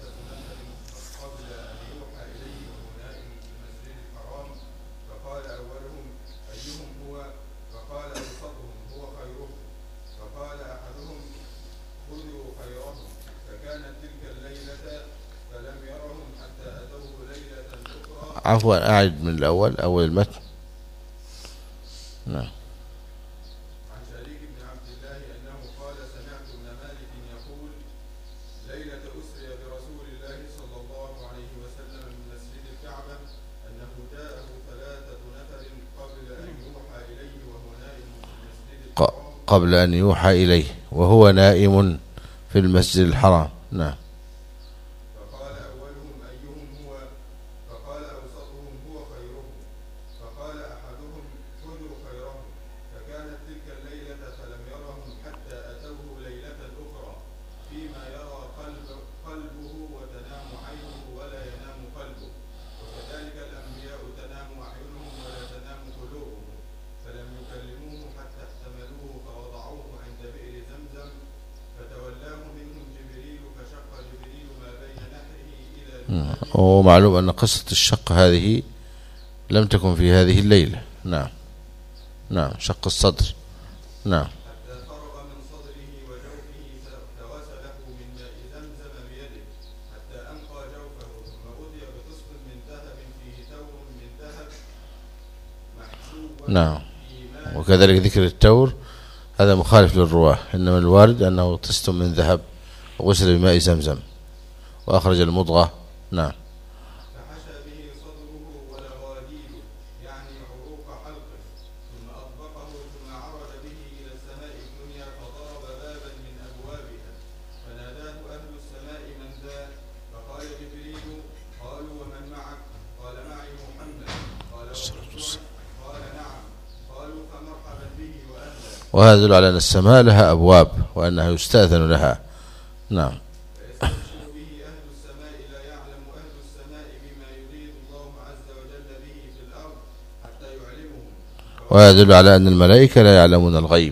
قبل أن يوحى إليه وهو نائم في المسجد الحرام، فقال أولا فكانت تلك الليلة فلم يرهم حتى أتوه ليلة أخرى. عفوا أعد من الأول أول المتن. نعم. عن شريك بن عبد الله أنه قال سمعت ابن مالك يقول ليلة أسري برسول الله صلى الله عليه وسلم من مسجد الكعبة أنه جاءه ثلاثة نفر قبل أن يوحى إليه وهو نائم في المسجد الحرام. قبل أن يوحى إليه وهو نائم في المسجد الحرام. نعم. فقال أولهم أيهم هو؟ فقال أوسطهم هو خيرهم. فقال أحدهم خذوا خيرهم. فكانت تلك الليلة فلم يرهم حتى أتوه ليلة أخرى فيما يرى قلب قلبه وتنام عينه ولا ينام قلبه. وكذلك الأنبياء تنام أعينهم ولا تنام قلوبهم. فلم يكلموه حتى احتملوه فوضعوه عند بئر زمزم فتولاه منهم جبريل فشق جبريل ما بين نحره إلى. ومعلوم أن قصة الشق هذه لم تكن في هذه الليلة. نعم. نعم. شق الصدر. نعم. حتى فرغ من صدره وجوفه فغسله من ماء زمزم بيده حتى أنقى جوفه ثم أتي بقسط من ذهب فيه تور من ذهب محشوبا. نعم. في ماء. وكذلك ذكر التور هذا مخالف للرواه، إنما الوارد أنه طست من ذهب وغسل بماء زمزم وأخرج المضغة. نعم. فحشى به صدره ولغاديل يعني عروق حلقه ثم أطبقه ثم عرج به إلى السماء الدنيا فضرب بابا من أبوابها فناداه أهل السماء من ذا؟ فقال جبريل. قالوا ومن معك؟ قال معي محمد. قال وحسنك؟ قال نعم. قالوا فمرحبا به وأهلا. وهذا يدل على أن السماء لها أبواب وأنها يستأذن لها. نعم. فيستبشر به أهل السماء لا يعلم أهل السماء بما يريد الله عز وجل به في الأرض حتى يعلمهم. وهذا يدل على أن الملائكة لا يعلمون الغيب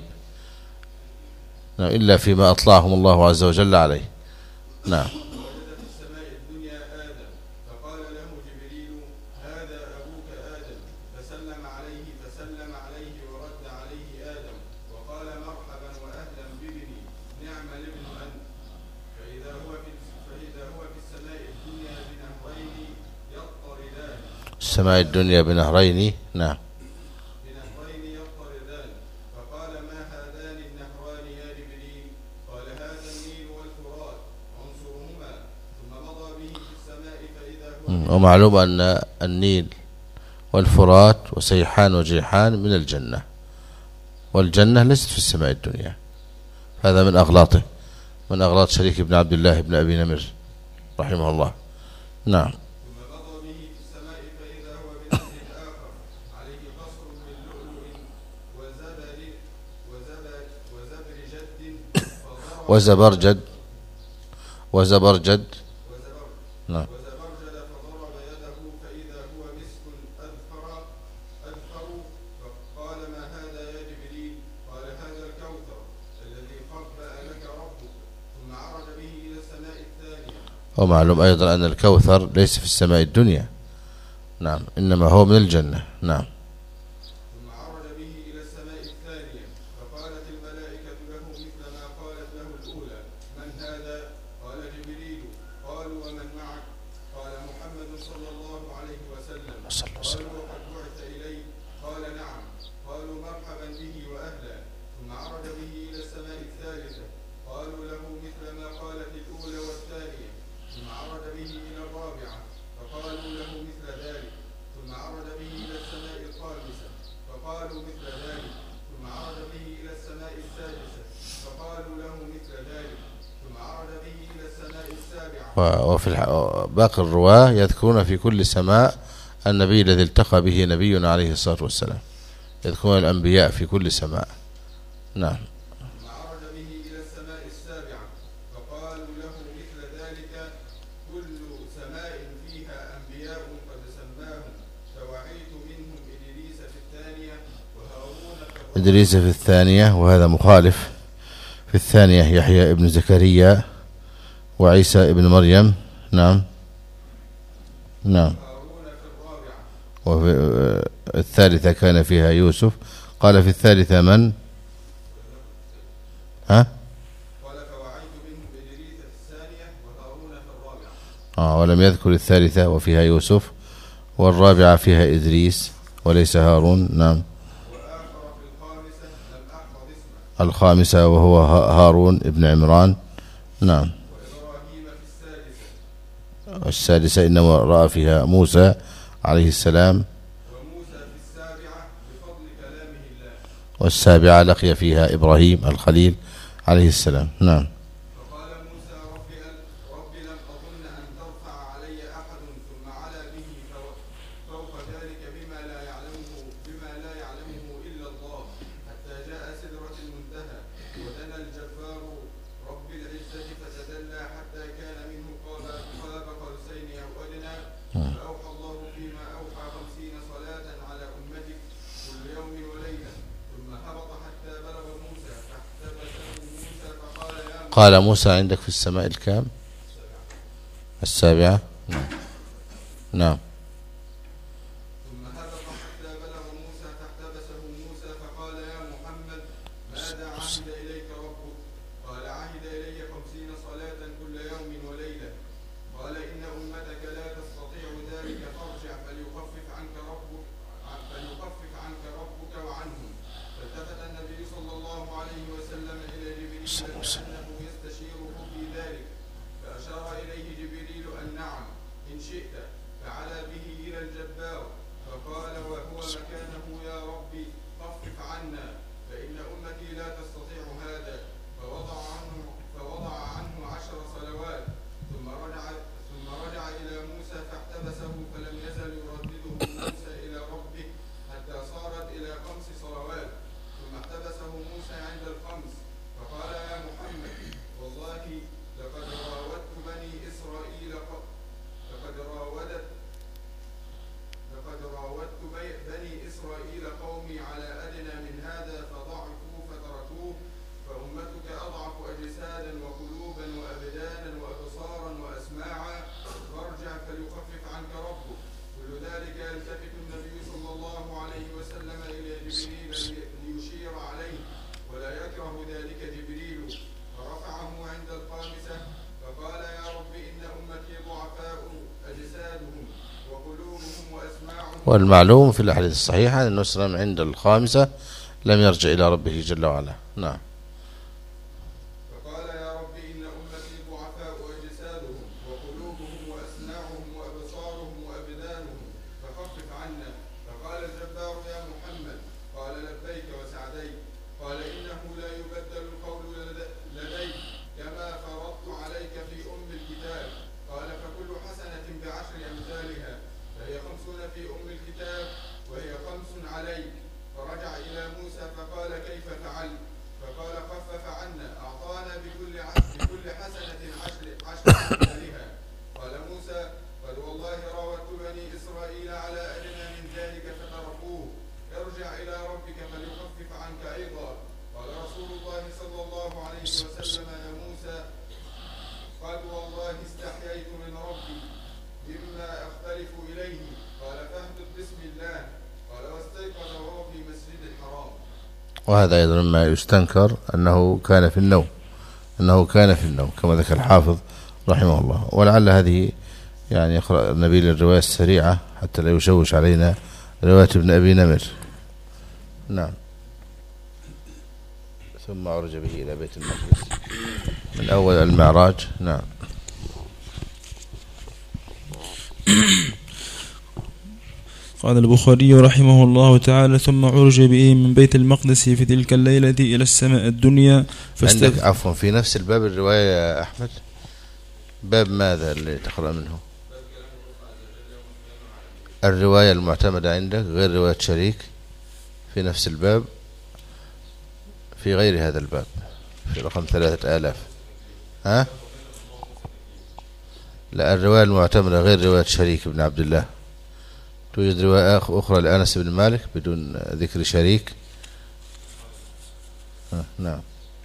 إلا فيما أطلعهم الله عز وجل عليه. نعم. ووجد في السماء الدنيا آدم فقال له جبريل هذا أبوك آدم فسلم عليه فسلم عليه ورد عليه آدم وقال مرحبا وأهلا بابني نعم الابن أنت. فإذا هو في فإذا هو في السماء الدنيا بنهرين يضطردان. السماء الدنيا بنهرين. نعم. بنهرين يضطردان. فقال ما هذان النهران يا جبريل؟ قال هذا النيل والفرات عنصرهما. ثم مضى به في السماء فإذا هو. ومعلوم أن النيل والفرات وسيحان وجيحان من الجنة، والجنة ليست في السماء الدنيا. هذا من أغلاطه، من أغلاط شريك بن عبد الله بن أبي نمر رحمه الله. نعم. ثم مضى به في السماء فإذا هو بنهر آخر عليه قصر من لؤلؤ وزبر وزبر وزبرجد فضرب وزبرجد وزبرجد. وزبر نعم. وزبرجد فضرب يده فإذا هو مسك أذفر أذفر. فقال ما هذا يا جبريل؟ قال هذا الكوثر الذي خبأ لك ربك. ثم عرج به إلى السماء الثانية. ومعلوم أيضا أن الكوثر ليس في السماء الدنيا. نعم. إنما هو من الجنة. نعم. ثم عرج به إلى السماء الثانية فقالت الملائكة له مثل ما قالت له الأولى من هذا؟ قال جبريل. قالوا ومن معك؟ قال محمد صلى الله عليه وسلم. قالوا وقد بعث إليه؟ قال نعم. قالوا مرحبا به وأهلا. ثم عرج به إلى السماء الثالثة قالوا له مثل ما قالت الأولى والثانية. ثم عرج به إلى الرابعة فقالوا له مثل ذلك. ثم عرج به إلى السماء الخامسة فقالوا مثل ذلك. ثم عرج به إلى السماء السادسة فقالوا له مثل ذلك. ثم عرج به إلى السماء السابعة. وفي باقي الرواة يذكرون في كل سماء النبي الذي التقى به نبينا عليه الصلاة والسلام، يذكرون الأنبياء في كل سماء. نعم. ثم عرج به إلى السماء السابعة فقالوا له مثل ذلك. كل سماء فيها أنبياء قد سماهم فوعيت منهم إدريس في الثانية وهارون في إدريس في الثانية، وهذا مخالف. في الثانية يحيى ابن زكريا وعيسى ابن مريم. نعم. نعم. هارون في الرابعة. وفي الثالثة كان فيها يوسف. قال في الثالثة من؟ ها؟ قال فوعيت منهم إدريس في الثانية آه ولم يذكر الثالثة وفيها يوسف، والرابعة فيها إدريس وليس هارون. نعم. وآخر في الخامسة لم أحفظ اسمه. الخامسة وهو هارون ابن عمران. نعم. وإبراهيم في السادسة. السادسة إنما رأى فيها موسى عليه السلام. وموسى في السابعة بفضل كلامه الله. والسابعة لقي فيها إبراهيم الخليل عليه السلام. نعم. فقال موسى رب رب لم أظن أن ترفع علي أحد ثم علا به فوق ذلك بما لا يعلمه بما لا يعلمه إلا الله حتى جاء سدرة المنتهى ودنا الجبار رب العزة فتدلى حتى كان منه قاب قاب قوسين أو أدنى فأوحى الله فيما أوحى خمسين صلاة على أمتك كل يوم وليلة ثم هبط حتى بلغ موسى فاحتبسه موسى فقال يا موسى. قال موسى عندك في السماء الكام؟ السابعة. نعم. نعم. ثم هبط حتى بلغ موسى فاحتبسه موسى فقال يا محمد ماذا عهد إليك ربك؟ قال عهد إلي خمسين صلاة كل يوم وليلة. قال إن أمتك لا تستطيع ذلك فارجع فليخفف عنك ربك فليخفف عنك ربك وعنهم. فالتفت النبي صلى الله عليه وسلم إلى جبريل كأنه يستشيره في ذلك فأشار إليه جبريل أن نعم إن شئت فعلى به إلى الجبار فقال وهو مكانه يا ربي خفف عنا فإن أمتي لا تستطيع هذا فوضع عنه فوضع عنه عشر صلوات ثم رجع ثم رجع إلى موسى فاحتبسه فلم يزل يردده موسى إلى ربه حتى صارت إلى خمس صلوات ثم احتبسه موسى عند الخمس فقال يا محمد والله لقد راودت بني إسرائيل لقد راودت لقد راودت بني إسرائيل قومي على أدنى من هذا فضعفوا فتركوه فأمتك أضعف أجسادا وقلوبا وأبدانا وأبصارا وأسماعا فارجع فليخفف عنك ربك. كل ذلك يلتفت النبي صلى الله عليه وسلم إلى جبريل ليشير عليه ولا يكره ذلك جبريل فرفعه عند الخامسة فقال يا رب إن أمتي ضعفاء أجسادهم وقلوبهم وأسماعهم. والمعلوم في الأحاديث الصحيحة أن النبي صلى الله عليه وسلم عند الخامسة لم يرجع إلى ربه جل وعلا. نعم. فقال يا رب إن أمتي ضعفاء أجسادهم وقلوبهم وأسماعهم وأبصارهم وأبدانهم فخفف عنا. فقال الجبار يا محمد قال لبيك وسعديك. قال إنه لا يبدل القول لدي كما فرضت عليك في أم الكتاب. قال فكل حسنة بعشر أمثالها فهي خمسون في أم الكتاب وهي خمس عليك. فرجع إلى موسى فقال كيف فعلت؟ فقال خفف عنا أعطانا بكل بكل حسنة عشر عشر أمثالها. قال موسى قد والله راودت بني إسرائيل على أدنى من ذلك فتركوه ارجع إلى ربك فليخفف عنك أيضا. قال رسول الله صلى الله عليه وسلم يا موسى قد والله استحييت من ربي مما أختلف إليه. قال فاهبط بسم الله. قال واستيقظ وهو في مسجد الحرام. وهذا أيضا مما يستنكر أنه كان في النوم أنه كان في النوم كما ذكر الحافظ رحمه الله. ولعل هذه يعني يقرأ النبي للرواية السريعة حتى لا يشوش علينا رواية ابن أبي نمر. نعم. ثم عرج به إلى بيت المقدس من أول المعراج. نعم. قال البخاري رحمه الله تعالى ثم عرج به من بيت المقدس في تلك الليلة إلى السماء الدنيا. عندك عفوا في نفس الباب الرواية يا أحمد باب ماذا اللي تقرأ منه؟ الرواية المعتمدة عندك غير رواية شريك في نفس الباب في غير هذا الباب في رقم ثلاثة آلاف. ها؟ لا الرواية المعتمدة غير رواية شريك بن عبد الله. توجد رواية أخرى لأنس بن مالك بدون ذكر شريك. نعم.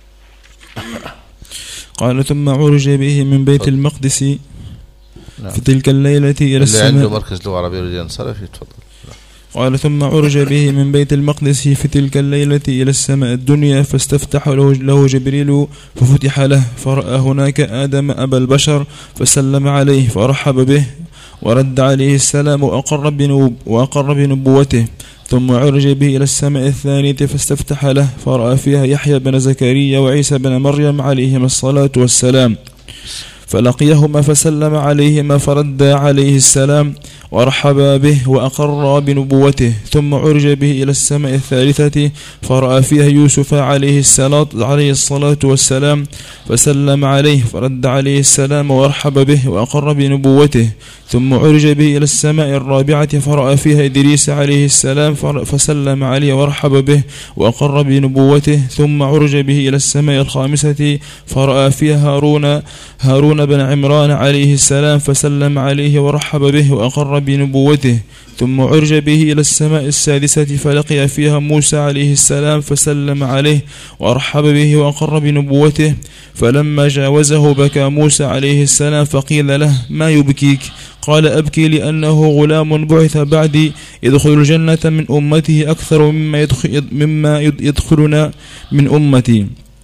قال ثم عرج به من بيت فضل. المقدس نعم. في تلك الليلة إلى اللي السماء. عنده مركز لغة عربية يريد ينصرف يتفضل. قال ثم عرج به من بيت المقدس في تلك الليلة إلى السماء الدنيا فاستفتح له, له جبريل ففتح له فرأى هناك آدم أبا البشر فسلم عليه فرحب به ورد عليه السلام وأقر, بنبو وأقر بنبوته. ثم عرج به إلى السماء الثانية فاستفتح له فرأى فيها يحيى بن زكريا وعيسى بن مريم عليهما الصلاة والسلام فلقيهما فسلم عليهما فرد عليه السلام ورحب به وأقر بنبوته. ثم عرج به إلى السماء الثالثة فرأى فيها يوسف عليه الصلاة عليه الصلاة والسلام فسلم عليه فرد عليه السلام ورحب به وأقر بنبوته. ثم عرج به إلى السماء الرابعة فرأى فيها إدريس عليه السلام فسلم عليه ورحب به وأقر بنبوته. ثم عرج به إلى السماء الخامسة فرأى فيها هارون هارون بن عمران عليه السلام فسلم عليه ورحب به وأقر بنبوته. ثم عرج به إلى السماء السادسة فلقي فيها موسى عليه السلام فسلم عليه وأرحب به وأقر بنبوته. فلما جاوزه بكى موسى عليه السلام فقيل له ما يبكيك؟ قال أبكي لأنه غلام بعث بعدي يدخل الجنة من أمته أكثر مما, يدخل مما يدخلنا من أمتي.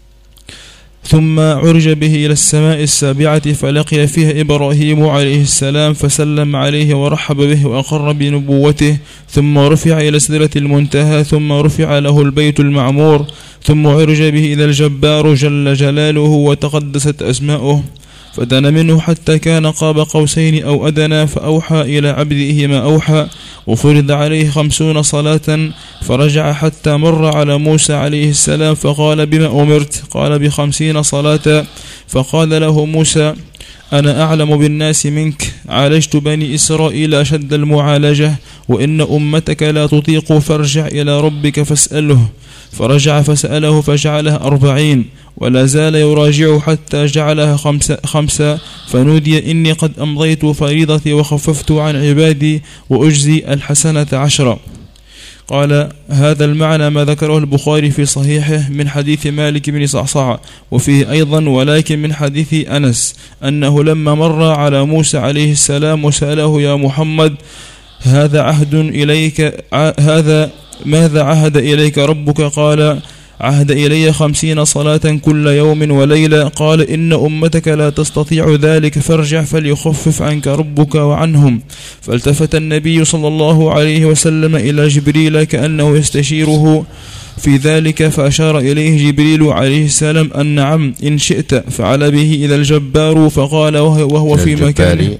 ثم عرج به إلى السماء السابعة فلقي فيها إبراهيم عليه السلام فسلم عليه ورحب به وأقر بنبوته. ثم رفع إلى سدرة المنتهى ثم رفع له البيت المعمور. ثم عرج به إلى الجبار جل جلاله وتقدست أسماؤه فدنا منه حتى كان قاب قوسين أو أدنى فأوحى إلى عبده ما أوحى. وفرض عليه خمسون صلاة فرجع حتى مر على موسى عليه السلام فقال بما أمرت؟ قال بخمسين صلاة. فقال له موسى أنا أعلم بالناس منك عالجت بني إسرائيل أشد المعالجة وإن أمتك لا تطيق فارجع إلى ربك فاسأله. فرجع فسأله فجعلها أربعين ولا زال يراجع حتى جعلها خمسة, خمسة فنودي إني قد أمضيت فريضتي وخففت عن عبادي وأجزي الحسنة عشرة. قال هذا المعنى ما ذكره البخاري في صحيحه من حديث مالك بن صعصع وفيه أيضا ولكن من حديث أنس أنه لما مر على موسى عليه السلام وسأله يا محمد هذا عهد إليك هذا ماذا عهد إليك ربك؟ قال عهد إلي خمسين صلاة كل يوم وليلة. قال إن أمتك لا تستطيع ذلك فارجع فليخفف عنك ربك وعنهم. فالتفت النبي صلى الله عليه وسلم إلى جبريل كأنه يستشيره في ذلك فأشار إليه جبريل عليه السلام أن نعم إن شئت فعل به إلى الجبار. فقال وهو في مكانه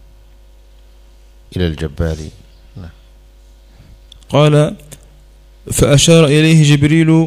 إلى الجبار قال فأشار إليه جبريل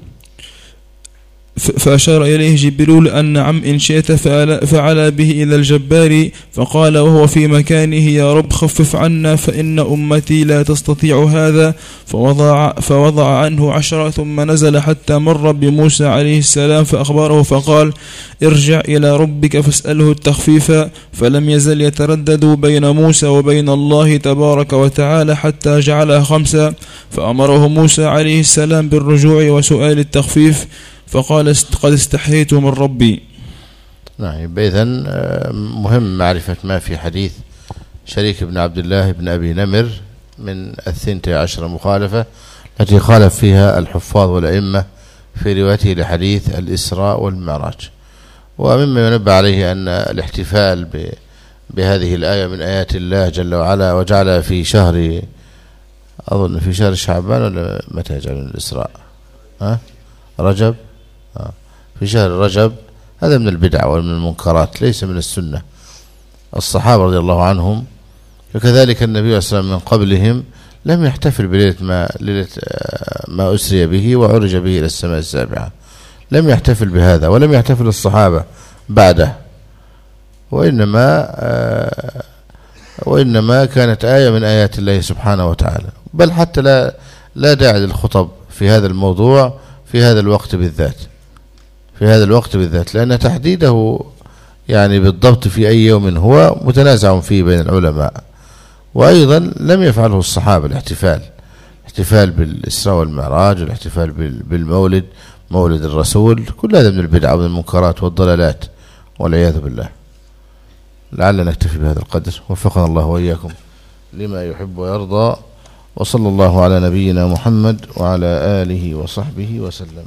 فأشار إليه جبريل أن نعم إن شئت فعل به إلى الجبار. فقال وهو في مكانه يا رب خفف عنا فإن أمتي لا تستطيع هذا. فوضع, فوضع عنه عشرة ثم نزل حتى مر بموسى عليه السلام فأخبره فقال ارجع إلى ربك فاسأله التخفيف. فلم يزل يتردد بين موسى وبين الله تبارك وتعالى حتى جعلها خمسة. فأمره موسى عليه السلام بالرجوع وسؤال التخفيف فقال قد استحييت من ربي. نعم. إذن مهم معرفة ما في حديث شريك بن عبد الله بن أبي نمر من الثنتي عشر مخالفة التي خالف فيها الحفاظ والأئمة في روايته لحديث الإسراء والمعراج. ومما ينبه عليه أن الاحتفال بهذه الآية من آيات الله جل وعلا وجعل في شهر أظن في شهر شعبان ولا متى جعل الإسراء ها رجب في شهر رجب هذا من البدع ومن المنكرات ليس من السنة. الصحابة رضي الله عنهم وكذلك النبي صلى الله عليه وسلم من قبلهم لم يحتفل بليلة ما, ليلة ما أسري به وعرج به إلى السماء السابعة لم يحتفل بهذا ولم يحتفل الصحابة بعده وإنما وإنما كانت آية من آيات الله سبحانه وتعالى. بل حتى لا لا داعي للخطب في هذا الموضوع في هذا الوقت بالذات في هذا الوقت بالذات لأن تحديده يعني بالضبط في أي يوم هو متنازع فيه بين العلماء. وأيضا لم يفعله الصحابة الاحتفال الاحتفال بالإسراء والمعراج والاحتفال بالمولد مولد الرسول كل هذا من البدع ومن المنكرات والضلالات والعياذ بالله. لعلنا نكتفي بهذا القدر وفقنا الله وإياكم لما يحب ويرضى وصلى الله على نبينا محمد وعلى آله وصحبه وسلم.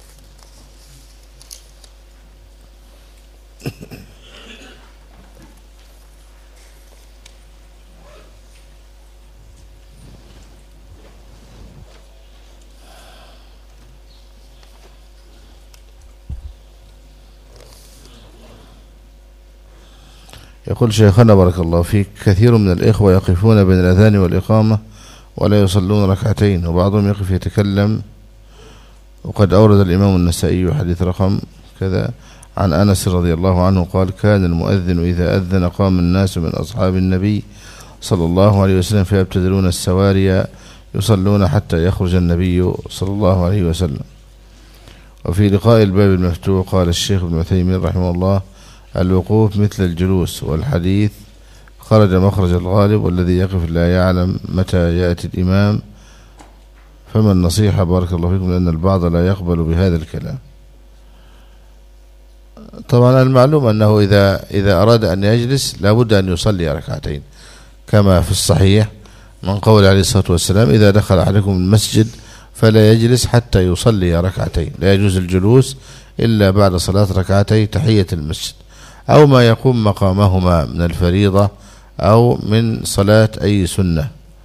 يقول شيخنا بارك الله فيك: كثير من الإخوة يقفون بين الأذان والإقامة ولا يصلون ركعتين، وبعضهم يقف يتكلم. وقد أورد الإمام النسائي حديث رقم كذا عن أنس رضي الله عنه قال: كان المؤذن إذا أذن قام الناس من أصحاب النبي صلى الله عليه وسلم فيبتدرون السواري يصلون حتى يخرج النبي صلى الله عليه وسلم. وفي لقاء الباب المفتوح قال الشيخ ابن عثيمين رحمه الله: الوقوف مثل الجلوس، والحديث خرج مخرج الغالب، والذي يقف لا يعلم متى يأتي الإمام. فما النصيحة بارك الله فيكم، لأن البعض لا يقبل بهذا الكلام. طبعا المعلوم أنه إذا إذا أراد أن يجلس لابد أن يصلي ركعتين، كما في الصحيح من قول عليه الصلاة والسلام: إذا دخل أحدكم المسجد فلا يجلس حتى يصلي ركعتين. لا يجوز الجلوس إلا بعد صلاة ركعتي تحية المسجد، أو ما يقوم مقامهما من الفريضة أو من صلاة أي سنة.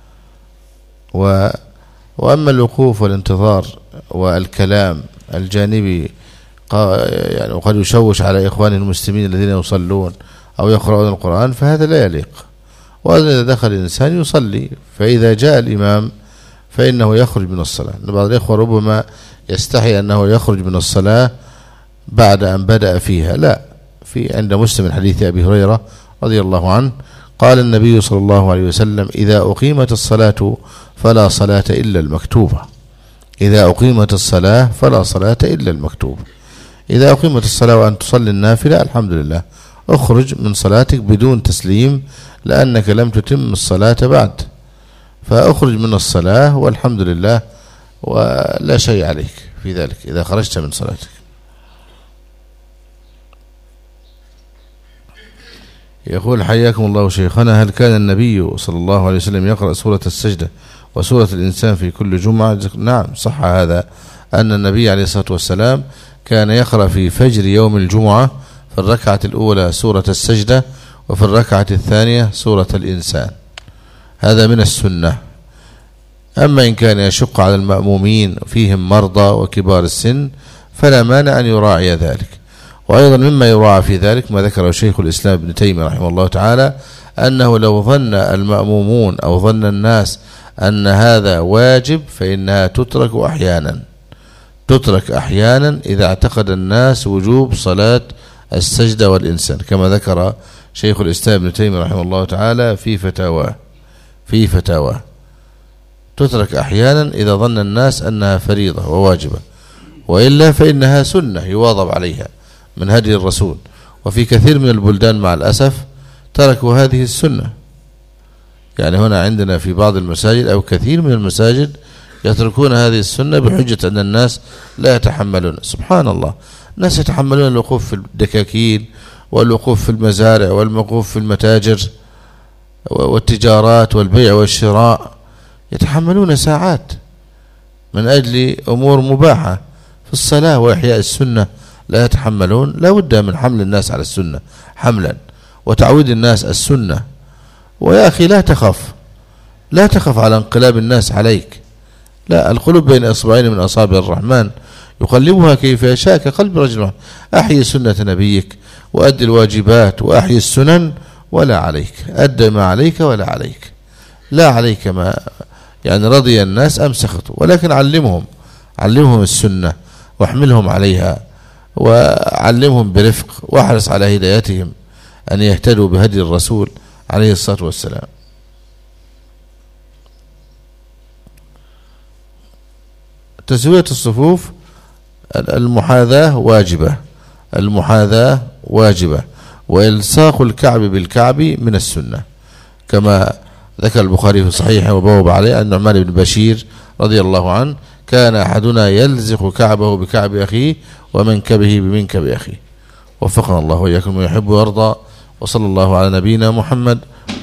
و وأما الوقوف والانتظار والكلام الجانبي يعني وقد يشوش على إخوان المسلمين الذين يصلون أو يقرؤون القرآن فهذا لا يليق. وإذا دخل الإنسان يصلي، فإذا جاء الإمام فإنه يخرج من الصلاة. بعض الإخوة ربما يستحي أنه يخرج من الصلاة بعد أن بدأ فيها. لا، في عند مسلم حديث أبي هريرة رضي الله عنه قال النبي صلى الله عليه وسلم: إذا أقيمت الصلاة فلا صلاة إلا المكتوبة. إذا أقيمت الصلاة فلا صلاة إلا المكتوبة. إذا أقيمت الصلاة وأن تصلي النافلة الحمد لله، اخرج من صلاتك بدون تسليم، لأنك لم تتم الصلاة بعد، فأخرج من الصلاة والحمد لله ولا شيء عليك في ذلك إذا خرجت من صلاتك. يقول: حياكم الله شيخنا، هل كان النبي صلى الله عليه وسلم يقرأ سورة السجدة وسورة الإنسان في كل جمعة؟ نعم، صح هذا، أن النبي عليه الصلاة والسلام كان يقرأ في فجر يوم الجمعة في الركعة الأولى سورة السجدة، وفي الركعة الثانية سورة الإنسان. هذا من السنة. أما إن كان يشق على المأمومين فيهم مرضى وكبار السن فلا مانع أن يراعي ذلك. وأيضا مما يراعى في ذلك ما ذكره شيخ الإسلام ابن تيمية رحمه الله تعالى، أنه لو ظن المأمومون أو ظن الناس أن هذا واجب فإنها تترك أحيانا تترك أحيانا إذا اعتقد الناس وجوب صلاة السجدة والإنسان، كما ذكر شيخ الإسلام ابن تيمية رحمه الله تعالى في فتاواه في فتاواه تترك أحيانا إذا ظن الناس أنها فريضة وواجبة، وإلا فإنها سنة يواظب عليها من هدي الرسول. وفي كثير من البلدان مع الأسف تركوا هذه السنة. يعني هنا عندنا في بعض المساجد أو كثير من المساجد يتركون هذه السنة بحجة أن الناس لا يتحملون. سبحان الله، الناس يتحملون الوقوف في الدكاكين والوقوف في المزارع والوقوف في المتاجر والتجارات والبيع والشراء، يتحملون ساعات من أجل أمور مباحة. في الصلاة وإحياء السنة لا يتحملون. لا بد من حمل الناس على السنة حملا، وتعويد الناس السنة. ويا أخي لا تخف لا تخف على انقلاب الناس عليك. لا، القلوب بين إصبعين من أصابع الرحمن يقلبها كيف يشاء كقلب رجل. أحيي سنة نبيك وأدي الواجبات وأحيي السنن، ولا عليك أدى ما عليك ولا عليك لا عليك ما يعني رضي الناس أم سخطوا، ولكن علمهم علمهم السنة واحملهم عليها، وعلمهم برفق، واحرص على هدايتهم أن يهتدوا بهدي الرسول عليه الصلاة والسلام. تسوية الصفوف، المحاذاة واجبة المحاذاة واجبة وإلصاق الكعب بالكعب من السنة، كما ذكر البخاري في صحيحه وبوب عليه أن نعمان بن بشير رضي الله عنه كان أحدنا يلزق كعبه بكعب أخيه ومنكبه بمنكب أخيه. وفقنا الله وإياكم ويحب ويرضى. وصلى الله على نبينا محمد